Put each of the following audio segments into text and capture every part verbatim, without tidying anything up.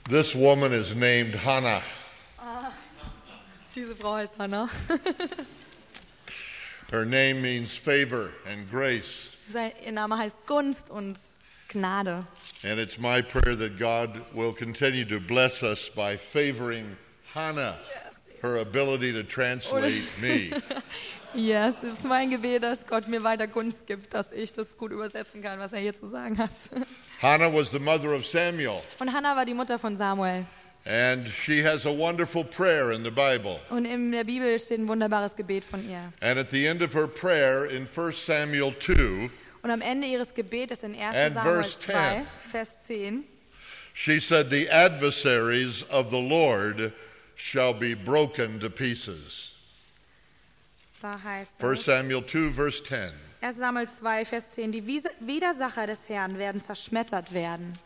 This woman is named Hannah. Ah, diese Frau heißt Hannah. Her name means favor and grace. Sein, ihr Name heißt Gunst und Gnade. And it's my prayer that God will continue to bless us by favoring Hannah, her ability to translate me. Ja, es ist mein Gebet, dass Gott mir weiter Gunst gibt, dass ich das gut übersetzen kann, was er hier zu sagen hat. Hannah was the mother of Samuel. Und Hannah war die Mutter von Samuel. And she has a wonderful prayer in the Bible. Und in der Bibel steht ein wunderbares Gebet von ihr. And at the end of her prayer in First Samuel two, und am Ende ihres Gebetes in erster and Samuel verse zwei, ten, Vers zehn, she said, "The adversaries of the Lord shall be broken to pieces." da heißt First es, Samuel two, verse ten. erster Samuel zwei, Vers zehn, die Wies- Widersacher des Herrn werden zerschmettert werden.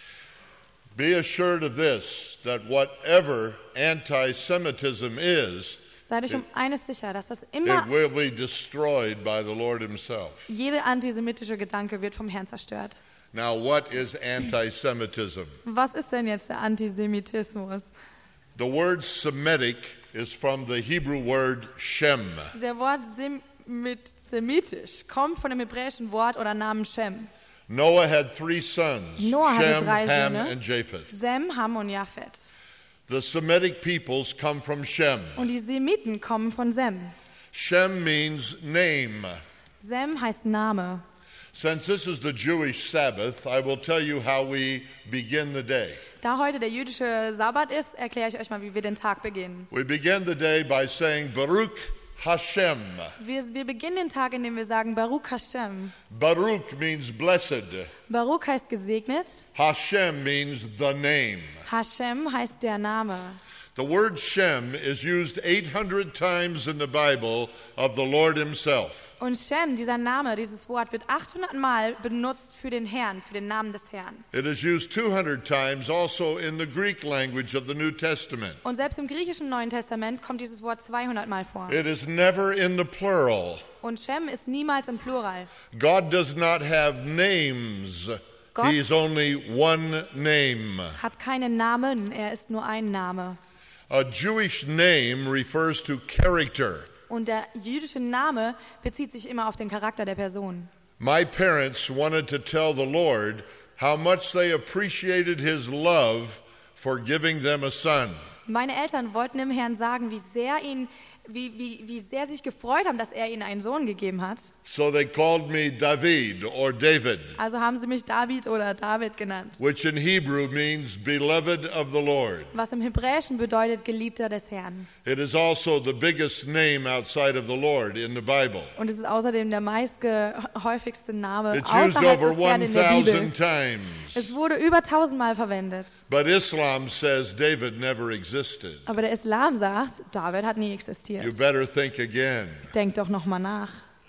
Be assured of this, that whatever anti-Semitism is, Seid euch um eines sicher, dass was it immer, will be destroyed by the Lord himself. jede antisemitische Gedanke wird vom Herrn zerstört. Now, what is anti-Semitism? Was ist denn jetzt der Antisemitismus? The word Semitic is from the Hebrew word Shem. Der Wort Sem mit semitisch kommt von dem hebräischen Wort oder Namen Shem. Noah had three sons, Noah hatte Shem, drei Ham, Söhne. and Japheth. Sem, Ham und Japhet. The Semitic peoples come from Shem. Und die Semiten kommen von Sem. Shem means name. Sem heißt Name. Since this is the Jewish Sabbath, I will tell you how we begin the day. Da heute der jüdische Sabbat ist, erkläre ich euch mal, wie wir den Tag beginnen. We begin the day by saying Baruch Hashem. Wir, wir beginnen den Tag, indem wir sagen Baruch Hashem. Baruch means blessed. Baruch heißt gesegnet. Hashem means the name. Hashem heißt der Name. The word Shem is used eight hundred times in the Bible of the Lord himself. Und Shem, dieser Name, dieses Wort, wird achthundert Mal benutzt für den Herrn, für den Namen des Herrn. It is used two hundred times also in the Greek language of the New Testament. Und selbst im griechischen Neuen Testament kommt dieses Wort zweihundert Mal vor. It is never in the plural. Und Shem ist niemals im Plural. God does not have names. Gott He is only one name. hat keinen Namen, er ist nur ein Name. A Jewish name refers to character. Und der jüdische Name bezieht sich immer auf den Charakter der Person. My parents wanted to tell the Lord how much they appreciated his love for giving them a son. Meine Eltern wollten dem Herrn sagen, wie sehr ihn, wie, wie, wie sehr sie sich gefreut haben, dass er ihnen einen Sohn gegeben hat. So they called me David or David, Also haben sie mich David oder David genannt, which in Hebrew means beloved of the Lord. was im Hebräischen bedeutet Geliebter des Herrn. It is also the biggest name outside of the Lord in the Bible. Und es ist außerdem der meistgehäufigste Name It's used außerhalb over des Herrn one in der Bibel. thousand times. Es wurde über tausendmal verwendet. But Islam says David never existed. Aber der Islam sagt, David hat nie You existiert. better think again. Denkt doch noch mal nach.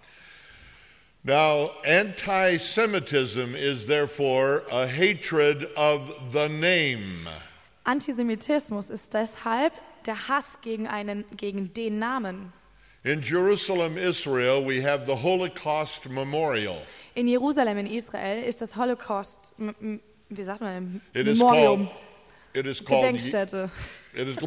Now, anti-Semitism is therefore a hatred of the name. Antisemitismus ist deshalb der Hass gegen einen, gegen den Namen. In Jerusalem, Israel, we have the Holocaust Memorial. In Jerusalem in Israel ist das Holocaust, m- m- wie sagt man, It is Memorium, called, it is called, Gedenkstätte. it is,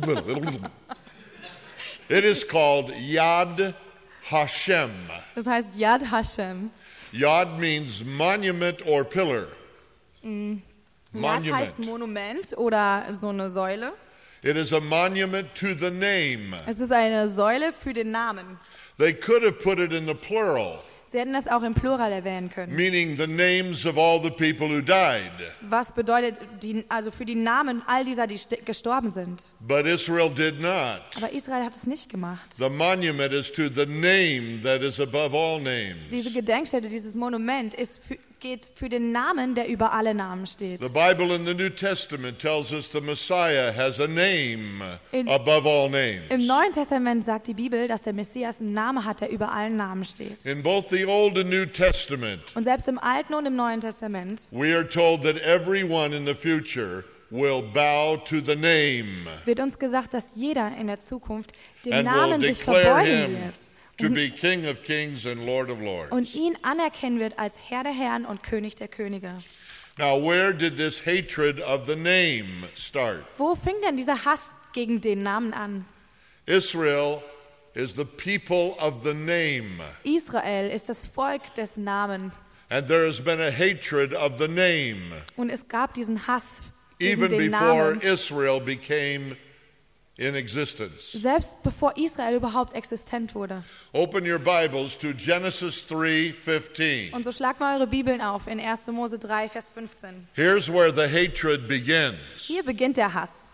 it is called Yad Hashem. Das heißt Yad Hashem. Yad means monument or pillar. Yad Monument. heißt Monument oder so eine Säule. It is a monument to the name. Es ist eine Säule für den Namen. They could have put it in the plural, Sie hätten das auch im Plural erwähnen können. meaning the names of all the people who died. Was bedeutet, die, also für die Namen all dieser, die st- gestorben sind. But Israel did not. Aber Israel hat es nicht gemacht. The monument is to the name that is above all Diese names. Gedenkstätte, dieses Monument ist für, geht für den Namen, der über alle Namen steht. The Bible in the New Testament tells us the Messiah has a name In- above all Im names. Neuen Testament sagt die Bibel, dass der Messias einen Namen hat, der über allen Namen steht. In both the Old and New Testament, Und selbst im Alten und im Neuen Testament we are told that everyone in the future will bow to the name wird uns gesagt, dass jeder in der Zukunft dem and will Namen sich declare verbeugen him wird to be King of Kings and Lord of Lords. und ihn anerkennen wird als Herr der Herren und König der Könige. Now, where did this hatred of the name start? Wo fing denn dieser Hass gegen den Namen an? Israel is the people of the name. Israel ist das Volk des Namen. And there has been a hatred of the name. Und es gab diesen Hass gegen Even den before Namen. Israel became in existence. Selbst bevor Israel überhaupt existent wurde. Open your Bibles to Genesis three fifteen. Und so schlagt mal eure Bibeln auf in erster Mose drei, Vers fünfzehn. Here's where the hatred begins. Hier beginnt der Hass.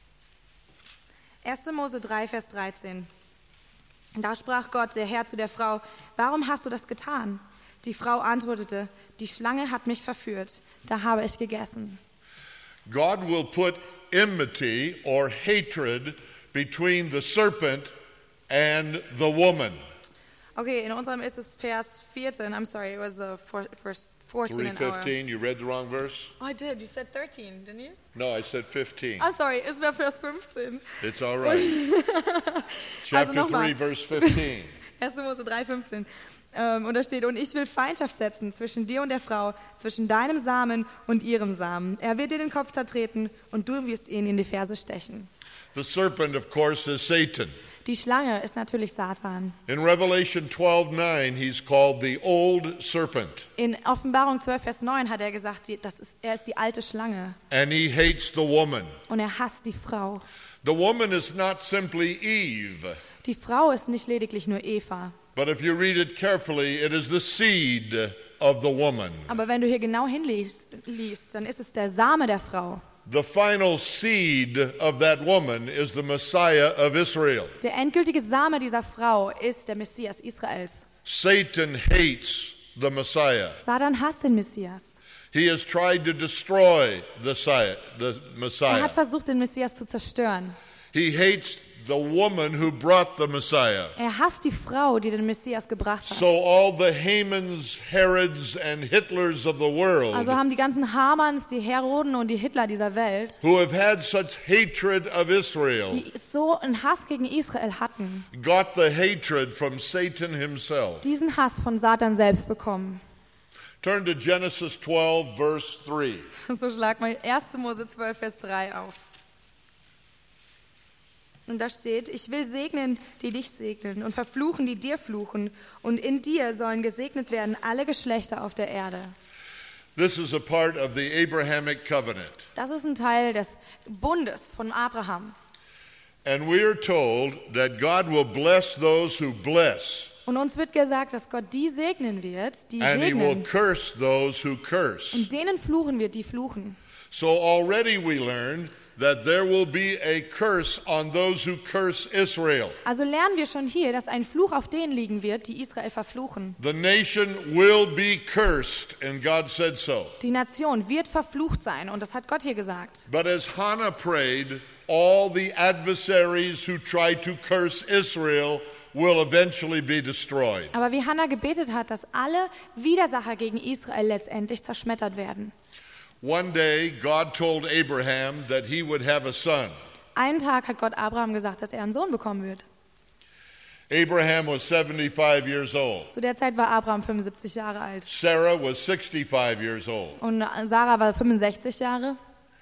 erster Mose drei, Vers dreizehn. Da sprach Gott, der Herr, zu der Frau: Warum hast du das getan? Die Frau antwortete: Die Schlange hat mich verführt, da habe ich gegessen. God will put enmity or hatred between the serpent and the woman. Okay, in unserem ist es Vers vierzehn. I'm sorry, it was uh, for, verse fourteen three in our. fifteen, you read the wrong verse? Oh, I did. You said thirteen, didn't you? No, I said fifteen. I'm sorry, es war Vers fünfzehn. It's all right. Chapter nochmal. three, verse fifteen. erster Mose drei, fünfzehn. Ähm, und da steht: Und ich will Feindschaft setzen zwischen dir und der Frau, zwischen deinem Samen und ihrem Samen. Er wird dir den Kopf zertreten und du wirst ihn in die Ferse stechen. The serpent, of course, is Satan. Die Schlange ist natürlich Satan. In Revelation twelve nine, he's called the old serpent. In Offenbarung zwölf, Vers neun hat er gesagt, die- das ist, er ist die alte Schlange. And he hates the woman. Und er hasst die Frau. The woman is not simply Eve, Die Frau ist nicht lediglich nur Eva. but if you read it carefully, it is the seed of the woman. Aber wenn du hier genau hinliest, liest, dann ist es der Same der Frau. The final seed of that woman is the Messiah of Israel. Der endgültige Same dieser Frau ist der Messias Israels. Satan hates the Messiah. Satan hasst den Messias. He has tried to destroy the Si- the Er Messiah. hat versucht, den Messias zu zerstören. He hates the woman who brought the Messiah. Er hasst die Frau, die den Messias gebracht hat. So all the Hamans, Herods, and Hitlers of the world Also haben die ganzen Hamanns, die Heroden und die Hitler dieser Welt, who have had such hatred of Israel die so einen Hass gegen Israel hatten, got the hatred from Satan himself. diesen Hass von Satan selbst bekommen. Turn to Genesis twelve, verse three. So schlag mal erster Mose zwölf, Vers drei auf. Und da steht: Ich will segnen, die dich segnen, und verfluchen, die dir fluchen. Und in dir sollen gesegnet werden alle Geschlechter auf der Erde. This is a part of the Abrahamic covenant. Das ist ein Teil des Bundes von Abraham. And we are told that God will bless those who bless, Und uns wird gesagt, dass Gott die segnen wird, die and he will segnen. curse those who curse. Und denen fluchen wird, die fluchen. So already we learned that there will be a curse on those who curse Israel. Also lernen wir schon hier, dass ein Fluch auf denen liegen wird, die Israel verfluchen. The nation will be cursed, and God said so. Die Nation wird verflucht sein, und das hat Gott hier gesagt. But as Hannah prayed, all the adversaries who try to curse Israel will eventually be destroyed. Aber wie Hannah gebetet hat, dass alle Widersacher gegen Israel letztendlich zerschmettert werden. One day, God told Abraham that he would have a son. Einen Tag hat Gott Abraham gesagt, dass er einen Sohn bekommen wird. Abraham was seventy-five years old. Zu der Zeit war Abraham fünfundsiebzig Jahre alt. Sarah was sixty-five years old. Und Sarah war fünfundsechzig Jahre.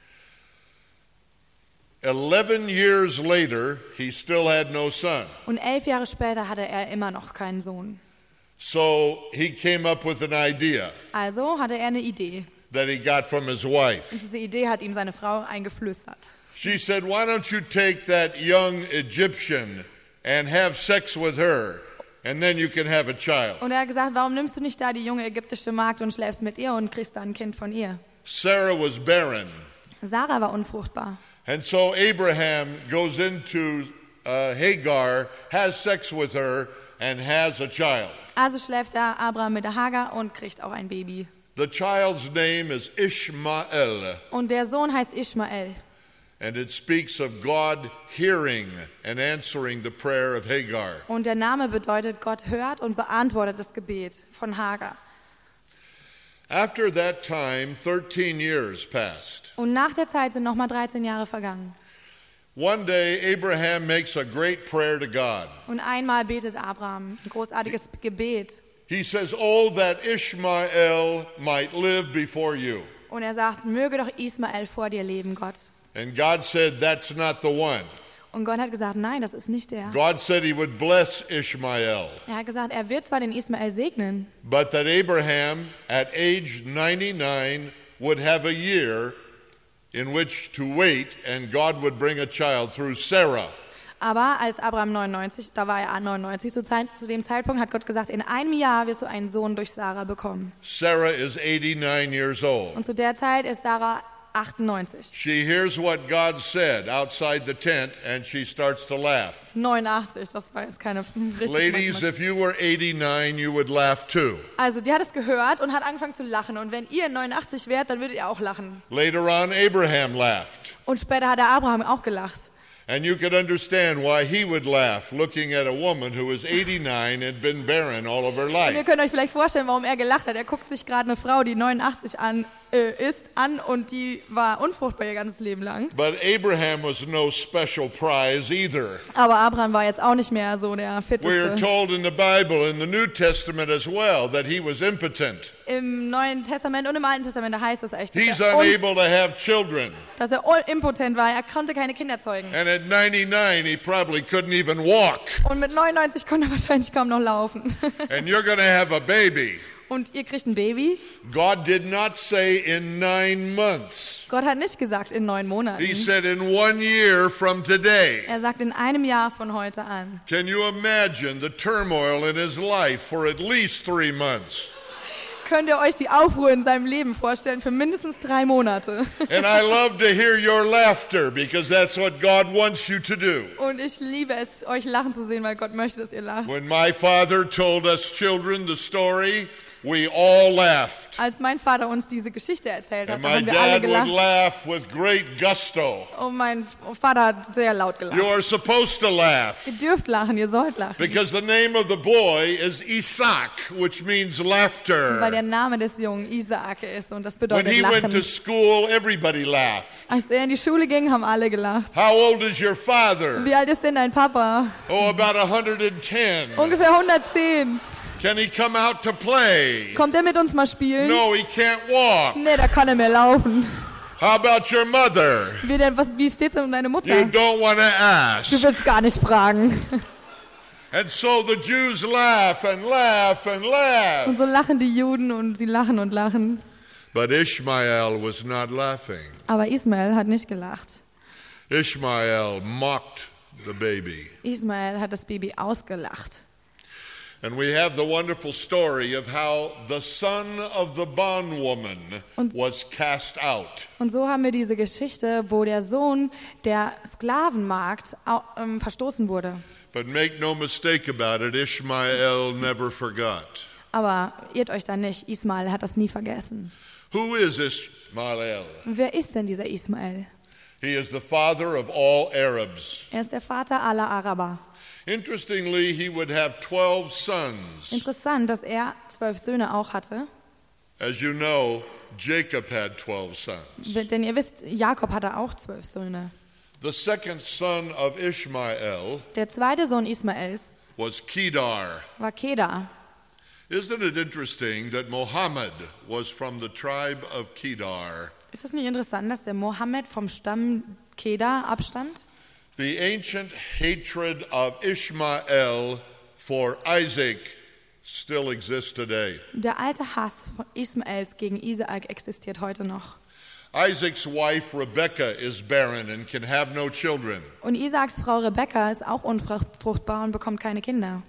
Eleven years later, he still had no son. Und elf Jahre später hatte er immer noch keinen Sohn. So he came up with an idea Also hatte er eine Idee. that he got from his Und wife. diese Idee hat ihm seine Frau eingeflüstert. She said, "Why don't you take that young Egyptian and have sex with her, and then you can have a child?" Und er hat gesagt, warum nimmst du nicht da die junge ägyptische Magd und schläfst mit ihr und kriegst dann ein Kind von ihr? Sarah was barren. Sarah war unfruchtbar. And so Abraham goes into uh, Hagar, has sex with her, and has a child. Also schläft er Abraham mit der Hagar und kriegt auch ein Baby. The child's name is Ishmael, Und der Sohn heißt Ishmael. and it speaks of God hearing and answering the prayer of Hagar. Und der Name bedeutet, Gott hört und beantwortet das Gebet von Hagar. After that time, thirteen years passed. Und nach der Zeit sind nochmal dreizehn Jahre vergangen. One day, Abraham makes a great prayer to God. Und einmal betet Abraham ein großartiges Gebet. He says, "Oh, that Ishmael might live before you." Und er sagt, möge doch Ismael vor dir leben, Gott. And God said, that's not the one. Und Gott hat gesagt, nein, das ist nicht der. God said he would bless Ishmael. Er hat gesagt, er wird zwar den Ismael segnen, But that Abraham, at age ninety-nine, would have a year in which to wait, and God would bring a child through Sarah. aber als Abraham neunundneunzig, da war er neunundneunzig, zu, Zeit, zu dem Zeitpunkt hat Gott gesagt, in einem Jahr wirst du einen Sohn durch Sarah bekommen. Sarah is eighty-nine years old. Und zu der Zeit ist Sarah achtundneunzig. She hears what God said outside the tent, and she starts to laugh. neunundachtzig, das war jetzt keine richtige Ladies, Mathematik. if you were eighty-nine, you would laugh too. Also die hat es gehört und hat angefangen zu lachen. Und wenn ihr neunundachtzig wärt, dann würdet ihr auch lachen. Later on, Abraham laughed. Und später hat der Abraham auch gelacht. And you could understand why he would laugh looking at a woman who was eighty-nine and been barren all of her Und ihr life. könnt euch vielleicht vorstellen, warum er gelacht hat. Er guckt sich gerade eine Frau, die neunundachtzig an, äh, ist, an und die war unfruchtbar ihr ganzes Leben lang. But Abraham was no special prize either. Aber Abraham war jetzt auch nicht mehr so der We are Fitteste. told in the Bible, in the New Testament as well, that he was impotent. Im Neuen Testament und im Alten Testament, da heißt es echt, dass He's er, un unable to have children. dass er un- impotent war. Er konnte keine Kinder zeugen. And at ninety-nine, he probably couldn't even walk. Und mit neunundneunzig konnte er wahrscheinlich kaum noch laufen. And you're going to have a baby. Und ihr kriegt ein Baby. God did not say in nine months. Gott hat nicht gesagt in neun He Monaten. said in one year from today. Er sagt in einem Jahr von heute an. Can you imagine the turmoil in his life for at least three months? Könnt ihr euch die Aufruhr in seinem Leben vorstellen für mindestens drei Monate? And I love to hear your laughter because that's what God wants you to do. Und ich liebe es, euch lachen zu sehen, weil Gott möchte, dass ihr lacht. When my father told us children the story, we all laughed. Als mein Vater uns diese Geschichte erzählt hat, And da my haben wir alle dad would gelacht. laugh with great gusto. Und mein Vater hat sehr laut gelacht. You are supposed to laugh Ihr dürft lachen, ihr sollt lachen. because the name of the boy is Isaac, which means Weil laughter. der Name des Jungen Isaak ist und das When bedeutet he went to Lachen. school, everybody laughed. Als er in die Schule ging, haben alle gelacht. How old is your father? Wie alt ist denn dein Papa? Oh, about one hundred ten. Ungefähr hundertzehn. Can he come out to play? Kommt er mit uns mal spielen? No, he can't walk. Nee, da kann er mehr laufen. How about your mother? Wie, denn, was, wie steht's denn um deine You Mutter? don't want to Du ask. willst gar nicht fragen. And so the Jews laugh and laugh and Und laugh. so lachen die Juden und sie lachen und lachen. But Ishmael was not laughing. Aber Ismael hat nicht gelacht. Ishmael mocked the baby. Ismael hat das Baby ausgelacht. And we have the wonderful story of how the son of the bondwoman Und- was cast out. Und so haben wir diese Geschichte, wo der Sohn der Sklavenmarkt au- ähm, verstoßen wurde. But make no mistake about it, Ishmael never forgot. Aber irrt euch da nicht, Ismael hat das nie vergessen. Who is Ishmael? Wer ist denn dieser Ismael? He is the father of all Arabs. Er ist der Vater aller Araber. Interestingly, he would have twelve sons. Interessant, dass er zwölf Söhne auch hatte. As you know, Jacob had twelve sons. Denn ihr wisst, Jakob hatte auch zwölf Söhne. The second son of Ishmael Der zweite Sohn Ismaels was Kedar. war Kedar. Isn't it interesting that Muhammad was from the tribe of Kedar? Ist das nicht interessant, dass der Mohammed vom Stamm Kedar abstammt? The ancient hatred of Ishmael for Isaac still exists today. Der alte Hass von Ismaels gegen Isaak existiert heute noch. Isaac's wife Rebekah is barren and can have no children. Und Isaaks Frau Rebekka ist auch unfruchtbar und bekommt keine Kinder.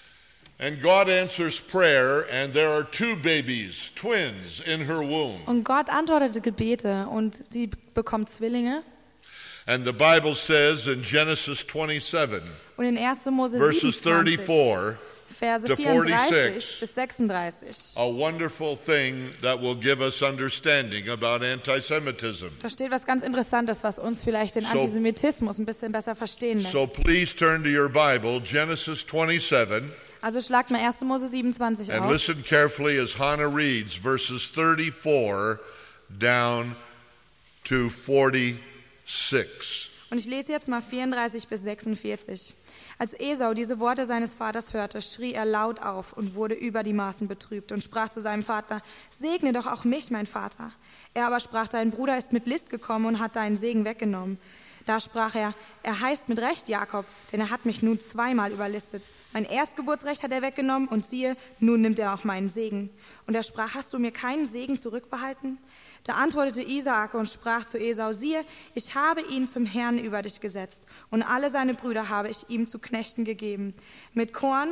And God answers prayer, and there are two babies, twins, in her womb. Und Gott antwortete Gebete und sie bekommt Zwillinge. And the Bible says in Genesis twenty-seven, Und in erster Mose verses siebenundzwanzig, thirty-four, Verse to vierunddreißig forty-six. bis sechsunddreißig. a wonderful thing that will give us understanding about anti-Semitism. Da steht was ganz Interessantes, was uns vielleicht den So- Antisemitismus ein bisschen besser verstehen lässt. So please turn to your Bible, Genesis twenty-seven, Also schlagt mal erster Mose siebenundzwanzig and auf. listen carefully as Hannah reads verses thirty-four down to forty-six. Und ich lese jetzt mal vierunddreißig bis sechsundvierzig. Als Esau diese Worte seines Vaters hörte, schrie er laut auf und wurde über die Maßen betrübt und sprach zu seinem Vater: Segne doch auch mich, mein Vater. Er aber sprach: Dein Bruder ist mit List gekommen und hat deinen Segen weggenommen. Da sprach er: Er heißt mit Recht Jakob, denn er hat mich nun zweimal überlistet. Mein Erstgeburtsrecht hat er weggenommen und siehe, nun nimmt er auch meinen Segen. Und er sprach: Hast du mir keinen Segen zurückbehalten? Da antwortete Isaak und sprach zu Esau: Siehe, ich habe ihn zum Herrn über dich gesetzt, und alle seine Brüder habe ich ihm zu Knechten gegeben. Mit Korn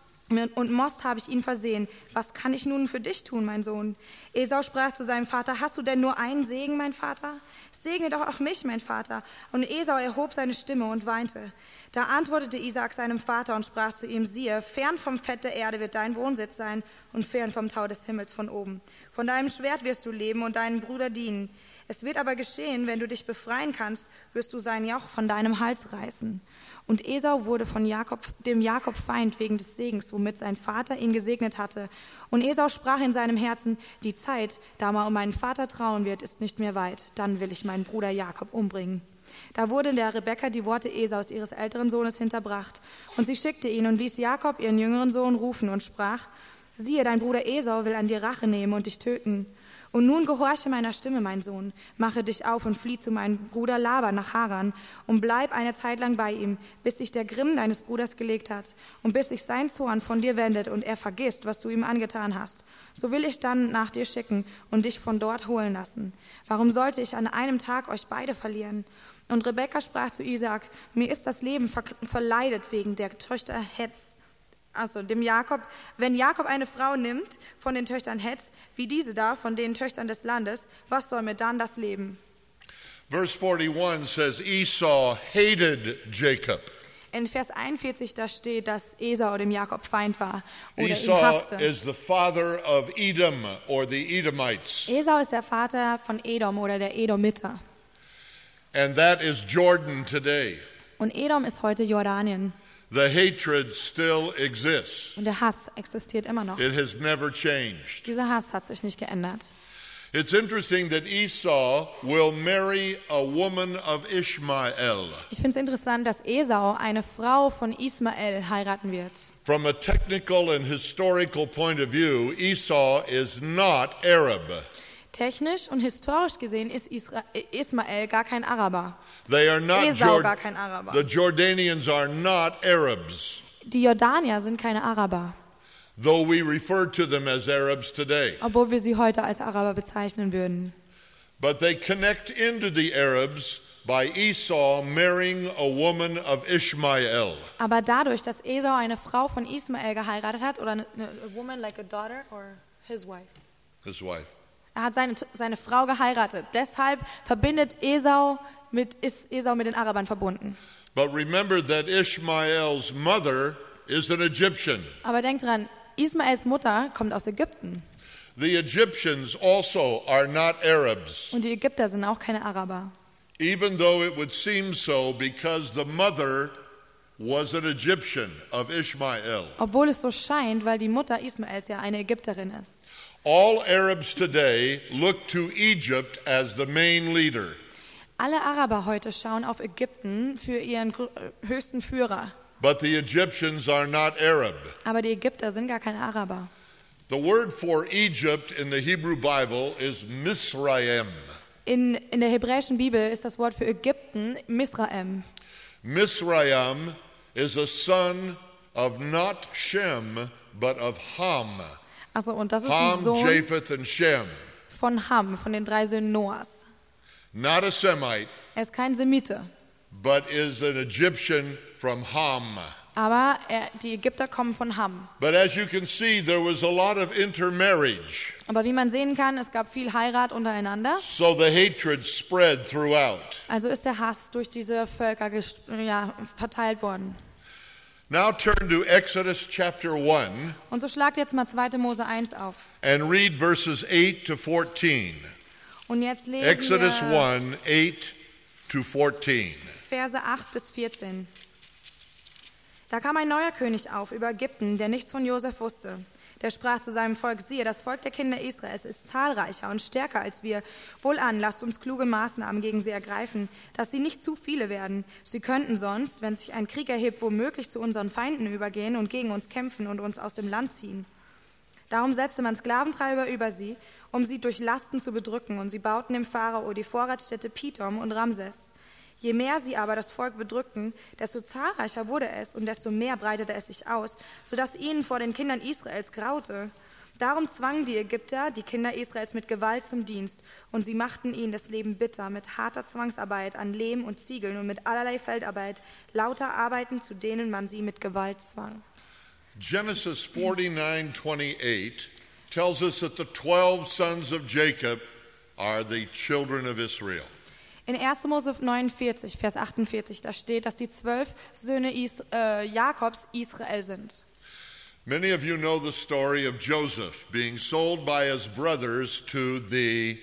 und Most habe ich ihn versehen. Was kann ich nun für dich tun, mein Sohn? Esau sprach zu seinem Vater: Hast du denn nur einen Segen, mein Vater? Segne doch auch mich, mein Vater. Und Esau erhob seine Stimme und weinte. Da antwortete Isaak seinem Vater und sprach zu ihm: Siehe, fern vom Fett der Erde wird dein Wohnsitz sein und fern vom Tau des Himmels von oben. Von deinem Schwert wirst du leben und deinen Bruder dienen. Es wird aber geschehen, wenn du dich befreien kannst, wirst du sein Joch von deinem Hals reißen. Und Esau wurde von Jakob, dem Jakob Feind wegen des Segens, womit sein Vater ihn gesegnet hatte. Und Esau sprach in seinem Herzen: Die Zeit, da man um meinen Vater trauen wird, ist nicht mehr weit. Dann will ich meinen Bruder Jakob umbringen. Da wurde der Rebekka die Worte Esaus, ihres älteren Sohnes, hinterbracht. Und sie schickte ihn und ließ Jakob, ihren jüngeren Sohn, rufen und sprach: Siehe, dein Bruder Esau will an dir Rache nehmen und dich töten. Und nun gehorche meiner Stimme, mein Sohn, mache dich auf und flieh zu meinem Bruder Laban nach Haran und bleib eine Zeit lang bei ihm, bis sich der Grimm deines Bruders gelegt hat und bis sich sein Zorn von dir wendet und er vergisst, was du ihm angetan hast. So will ich dann nach dir schicken und dich von dort holen lassen. Warum sollte ich an einem Tag euch beide verlieren? Und Rebekka sprach zu Isaak: Mir ist das Leben ver- verleidet wegen der Töchter Heths. Also dem Jakob, wenn Jakob eine Frau nimmt von den Töchtern Heths, wie diese da von den Töchtern des Landes, was soll mir dann das Leben? Verse forty-one says Esau hated Jacob. In Vers einundvierzig da steht, dass Esau dem Jakob Feind war oder ihn Esau hasste. is the father of Edom or the Edomites. Esau ist der Vater von Edom oder der Edomiter. And that is Jordan today. Und Edom ist heute Jordanien. The hatred still exists. Und der Hass existiert immer noch. It has never changed. Dieser Hass hat sich nicht geändert. It's interesting that Esau will marry a woman of Ishmael. Ich finde es interessant, dass Esau eine Frau von Ismael heiraten wird. From a technical and historical point of view, Esau is not Arab. Technisch und historisch gesehen ist Isra- Ismael gar kein Araber. They are not Esau Jord- gar kein Araber. The Jordanians are not Arabs, Die Jordanier sind keine Araber, though we refer to them as Arabs today. obwohl wir sie heute als Araber bezeichnen würden. But they connect into the Arabs by Esau marrying a woman of Ishmael. Aber dadurch, dass Esau eine Frau von Ismael geheiratet hat, oder eine, eine a woman like a daughter or his wife, His wife. er hat seine, seine Frau geheiratet. Deshalb verbindet Esau mit, ist Esau mit den Arabern verbunden. But remember that Ishmael's mother is an Egyptian. Aber denkt dran, Ismaels Mutter kommt aus Ägypten. The Egyptians also are not Arabs, Und die Ägypter sind auch keine Araber. even though it would seem so because the mother was an Egyptian of Ishmael. Obwohl es so scheint, weil die Mutter Ismaels ja eine Ägypterin ist. All Arabs today look to Egypt as the main leader. Alle Araber heute schauen auf Ägypten für ihren grö- äh, höchsten Führer. But the Egyptians are not Arab. Aber die Ägypter sind gar keine Araber. The word for Egypt in the Hebrew Bible is Misraim. In, in der hebräischen Bibel ist das Wort für Ägypten Misraim. Misraim is a son of not Shem, but of Ham. Also und das ist ein Ham, Sohn Japheth, and Shem. von Ham, von den drei Söhnen Noahs. Not a Semite, Er ist kein Semite, but is an Egyptian from Ham. aber er, die Ägypter kommen von Ham. But as you can see, there was a lot of intermarriage. Aber wie man sehen kann, es gab viel Heirat untereinander. So the hatred spread throughout. Also ist der Hass durch diese Völker ges- ja, verteilt worden. Now turn to Exodus chapter one Und so schlagt jetzt mal zweite Mose eins auf. and read verses eight to fourteen. Und jetzt lesen Exodus wir one, eight to fourteen. Verse acht bis vierzehn. Da kam ein neuer König auf über Ägypten, der nichts von Josef wusste. Der sprach zu seinem Volk, siehe, das Volk der Kinder Israels ist zahlreicher und stärker als wir. Wohlan, lasst uns kluge Maßnahmen gegen sie ergreifen, dass sie nicht zu viele werden. Sie könnten sonst, wenn sich ein Krieg erhebt, womöglich zu unseren Feinden übergehen und gegen uns kämpfen und uns aus dem Land ziehen. Darum setzte man Sklaventreiber über sie, um sie durch Lasten zu bedrücken, und sie bauten dem Pharao die Vorratsstädte Pithom und Ramses. Je mehr sie aber das Volk bedrückten, desto zahlreicher wurde es und desto mehr breitete es sich aus, sodass ihnen vor den Kindern Israels graute. Darum zwangen die Ägypter die Kinder Israels mit Gewalt zum Dienst, und sie machten ihnen das Leben bitter mit harter Zwangsarbeit an Lehm und Ziegeln und mit allerlei Feldarbeit, lauter Arbeiten, zu denen man sie mit Gewalt zwang. Genesis forty-nine twenty-eight tells us that the twelve sons of Jacob are the children of Israel. In erster Mose neunundvierzig, Vers achtundvierzig, da steht, dass die zwölf Söhne Is- äh, Jakobs Israel sind. Many of you know the story of Joseph being sold by his brothers to the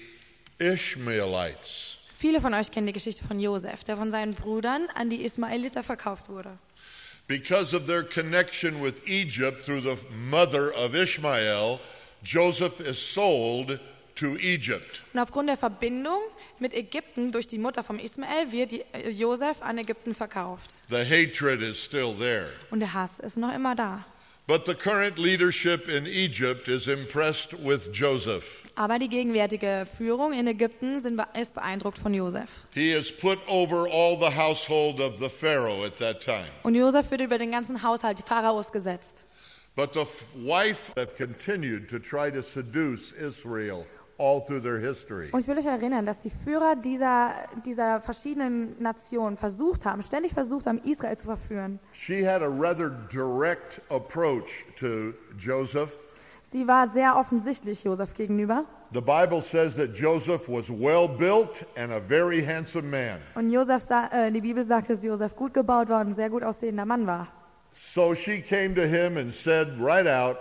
Ishmaelites. Viele von euch kennen die Geschichte von Josef, der von seinen Brüdern an die Ismaeliter verkauft wurde. Because of their connection with Egypt through the mother of Ishmael, Joseph is sold to Egypt. Und aufgrund der Verbindung mit Ägypten durch die Mutter von Ismael wird die- äh, Josef an Ägypten verkauft. The hatred is still there. Und der Hass ist noch immer da. But the current leadership in Egypt is impressed with Joseph. Aber die gegenwärtige Führung in Ägypten sind, be- ist beeindruckt von Josef. He is put over all the household of the Pharaoh at that time. Und Josef wird über den ganzen Haushalt die Pharaos gesetzt. But the f- wife have continued to try to seduce Israel all through their history. Und ich will euch erinnern, dass die Führer dieser, dieser verschiedenen Nationen versucht haben, ständig versucht haben, Israel zu verführen. She had a rather direct approach to Joseph. Sie war sehr offensichtlich Josef gegenüber. The Bible says that Joseph was well built and a very handsome man. Und Josef, sa- äh, die Bibel sagt, dass Josef gut gebaut war und ein sehr gut aussehender Mann war. So she came to him and said right out,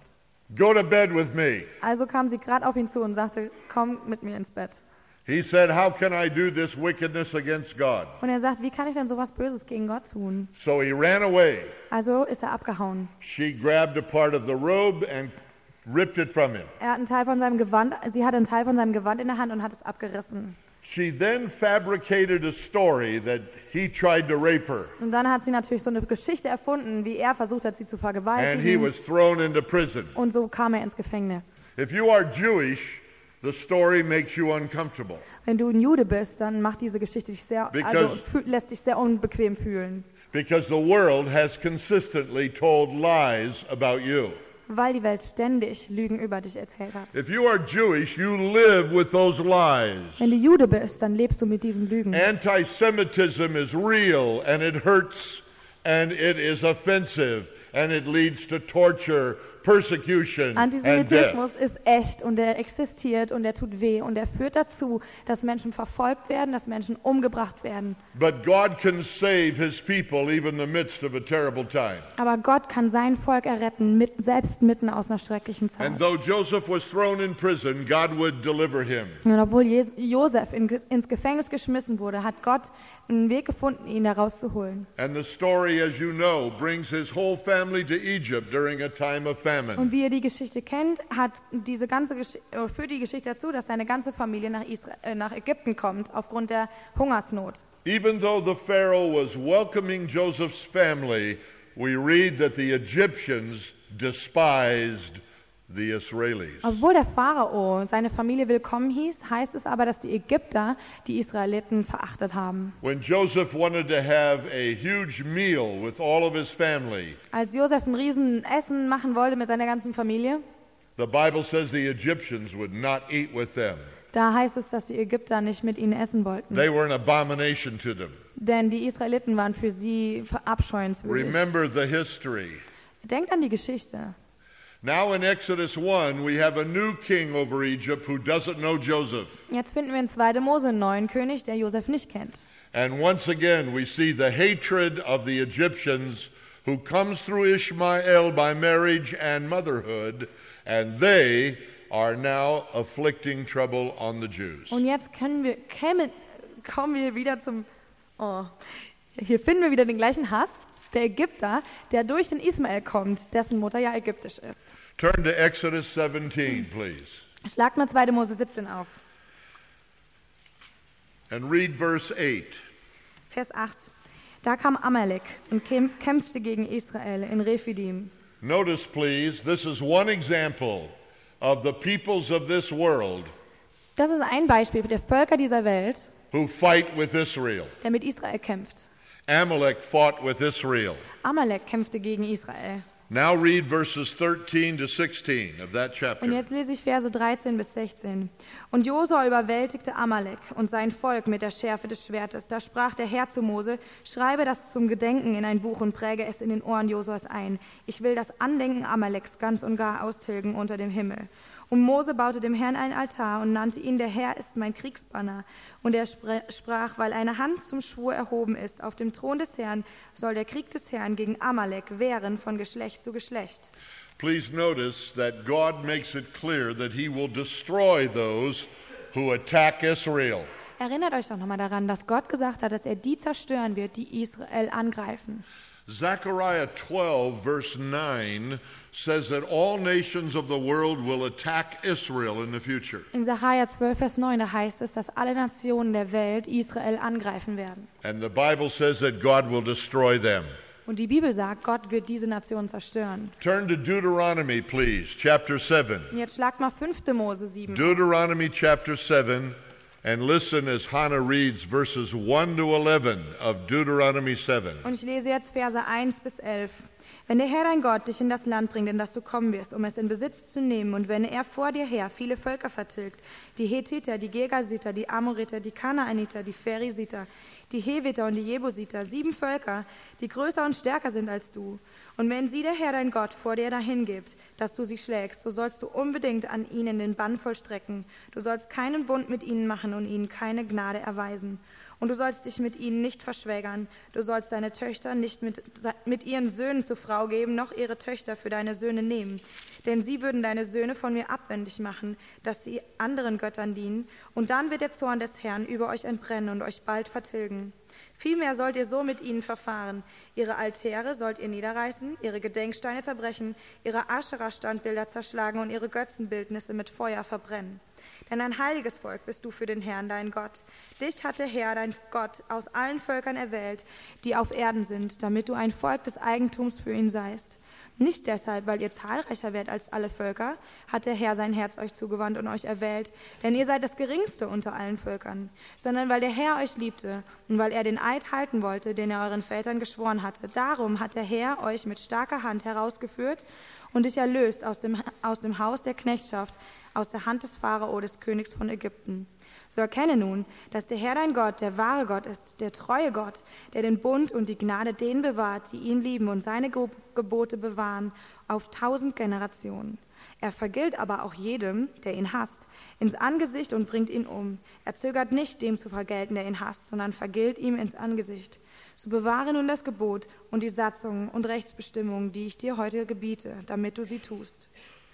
"Go to bed with me." Also kam sie gerade auf ihn zu und sagte, komm mit mir ins Bett. He said, "How can I do this wickedness against God?" Und er sagt, wie kann ich denn sowas Böses gegen Gott tun? So he ran away. Also ist er abgehauen. She grabbed a part of the robe and ripped it from him. Er hat einen Teil von seinem Gewand, sie hatte einen Teil von seinem Gewand in der Hand und hat es abgerissen. She then fabricated a story that he tried to rape her, Und dann hat sie natürlich so eine Geschichte erfunden, wie er versucht hat, sie zu and he vergewaltigen. was thrown into prison. Und so kam er ins Gefängnis. If you are Jewish, the story makes you uncomfortable Wenn du ein Jude bist, dann macht diese Geschichte dich sehr, also Because- fühl- lässt dich sehr unbequem fühlen. because the world has consistently told lies about you. Weil die Welt ständig Lügen über dich erzählt hat. If you are Jewish, you live with those lies. Wenn du Jude bist, dann lebst du mit diesen Lügen. Anti-Semitism is real, and it hurts, and it is offensive, and it leads to torture, persecution, and Antisemitismus death. ist echt und er existiert und er tut weh und er führt dazu, dass Menschen verfolgt werden, dass Menschen umgebracht werden. But God can save his people even in the midst of a terrible time. Aber Gott kann sein Volk erretten, mit, selbst mitten aus einer schrecklichen And Zeit. though Joseph was thrown in prison, God would deliver him. Und obwohl Jes- Josef in, ins Gefängnis geschmissen wurde, hat Gott einen Weg gefunden, ihn da rauszuholen. And the story, as you know, brings his whole family to Egypt during a time of famine. Und wie ihr die Geschichte kennt, hat diese ganze Gesch- äh, führt die Geschichte dazu, dass seine ganze Familie nach, Israel, äh, nach Ägypten kommt aufgrund der Hungersnot. Even though the Pharaoh was welcoming Joseph's family, we read that the Egyptians despised the Israelis. Obwohl der Pharao seine Familie willkommen hieß, heißt es aber, dass die Ägypter die Israeliten verachtet haben. When Joseph wanted to have a huge meal with all of his family, Als Josef ein Riesenessen machen wollte mit seiner ganzen Familie, the Bible says the Egyptians would not eat with them. da heißt es, dass die Ägypter nicht mit ihnen essen wollten. They were an abomination to them. Denn die Israeliten waren für sie verabscheuenswürdig. Remember the history. Denkt an die Geschichte. Now in Exodus one, we have a new king over Egypt who doesn't know Joseph. Jetzt finden wir in zweiter Mose einen neuen König, der Josef nicht kennt. And once again, we see the hatred of the Egyptians who comes through Ishmael by marriage and motherhood, and they are now afflicting trouble on the Jews. Und jetzt können wir, kämen, kommen wir wieder zum... Oh, hier finden wir wieder den gleichen Hass, der Ägypter, der durch den Ismael kommt, dessen Mutter ja ägyptisch ist. Turn to Exodus seventeen, please, Schlagt mal zweite Mose siebzehn auf, and read verse eight. Vers acht. Da kam Amalek und kämpf- kämpfte gegen Israel in Rephidim. Notice, please, this is one example of the peoples of this world Das ist ein Beispiel für die Völker dieser Welt, who fight with Israel. der mit Israel kämpft. Amalek fought with Israel. Amalek kämpfte gegen Israel. Now read verses thirteen to sixteen of that Und chapter. jetzt lese ich Verse dreizehn bis sechzehn. Und Josua überwältigte Amalek und sein Volk mit der Schärfe des Schwertes. Da sprach der Herr zu Mose: Schreibe das zum Gedenken in ein Buch und präge es in den Ohren Josuas ein. Ich will das Andenken Amaleks ganz und gar austilgen unter dem Himmel. Und Mose baute dem Herrn einen Altar und nannte ihn: Der Herr ist mein Kriegsbanner. Und er spr- sprach: Weil eine Hand zum Schwur erhoben ist auf dem Thron des Herrn, soll der Krieg des Herrn gegen Amalek währen von Geschlecht zu Geschlecht. Please notice that God makes it clear that he will destroy those who attack Israel. Erinnert euch doch nochmal daran, dass Gott gesagt hat, dass er die zerstören wird, die Israel angreifen. Zechariah twelve, verse nine says that all nations of the world will attack Israel in the future. In Sacharja zwölf, Vers neun, da heißt es, dass alle Nationen der Welt Israel angreifen werden. And the Bible says that God will destroy them. Und die Bibel sagt, Gott wird diese Nationen zerstören. Turn to Deuteronomy, please, chapter seven. Und jetzt schlagt mal fünfte Mose sieben. Deuteronomy chapter seven, and listen as Hannah reads verses one to eleven of Deuteronomy seven. Und ich lese jetzt Verse eins bis elf. Wenn der Herr dein Gott dich in das Land bringt, in das du kommen wirst, um es in Besitz zu nehmen, und wenn er vor dir her viele Völker vertilgt, die Hethiter, die Gergasiter, die Amoriter, die Kanaaniter, die Pherisiter, die Heviter und die Jebusiter, sieben Völker, die größer und stärker sind als du. Und wenn sie der Herr dein Gott vor dir dahin gibt, dass du sie schlägst, so sollst du unbedingt an ihnen den Bann vollstrecken. Du sollst keinen Bund mit ihnen machen und ihnen keine Gnade erweisen. Und du sollst dich mit ihnen nicht verschwägern. Du sollst deine Töchter nicht mit, mit ihren Söhnen zur Frau geben, noch ihre Töchter für deine Söhne nehmen. Denn sie würden deine Söhne von mir abwendig machen, dass sie anderen Göttern dienen. Und dann wird der Zorn des Herrn über euch entbrennen und euch bald vertilgen. Vielmehr sollt ihr so mit ihnen verfahren. Ihre Altäre sollt ihr niederreißen, ihre Gedenksteine zerbrechen, ihre Aschera-Standbilder zerschlagen und ihre Götzenbildnisse mit Feuer verbrennen. Denn ein heiliges Volk bist du für den Herrn, dein Gott. Dich hat der Herr, dein Gott, aus allen Völkern erwählt, die auf Erden sind, damit du ein Volk des Eigentums für ihn seist. Nicht deshalb, weil ihr zahlreicher werdet als alle Völker, hat der Herr sein Herz euch zugewandt und euch erwählt, denn ihr seid das Geringste unter allen Völkern, sondern weil der Herr euch liebte und weil er den Eid halten wollte, den er euren Vätern geschworen hatte. Darum hat der Herr euch mit starker Hand herausgeführt und dich erlöst aus dem, aus dem Haus der Knechtschaft, aus der Hand des Pharao, des Königs von Ägypten. So erkenne nun, dass der Herr dein Gott der wahre Gott ist, der treue Gott, der den Bund und die Gnade denen bewahrt, die ihn lieben und seine Gebote bewahren, auf tausend Generationen. Er vergilt aber auch jedem, der ihn hasst, ins Angesicht und bringt ihn um. Er zögert nicht, dem zu vergelten, der ihn hasst, sondern vergilt ihm ins Angesicht. So bewahre nun das Gebot und die Satzungen und Rechtsbestimmungen, die ich dir heute gebiete, damit du sie tust.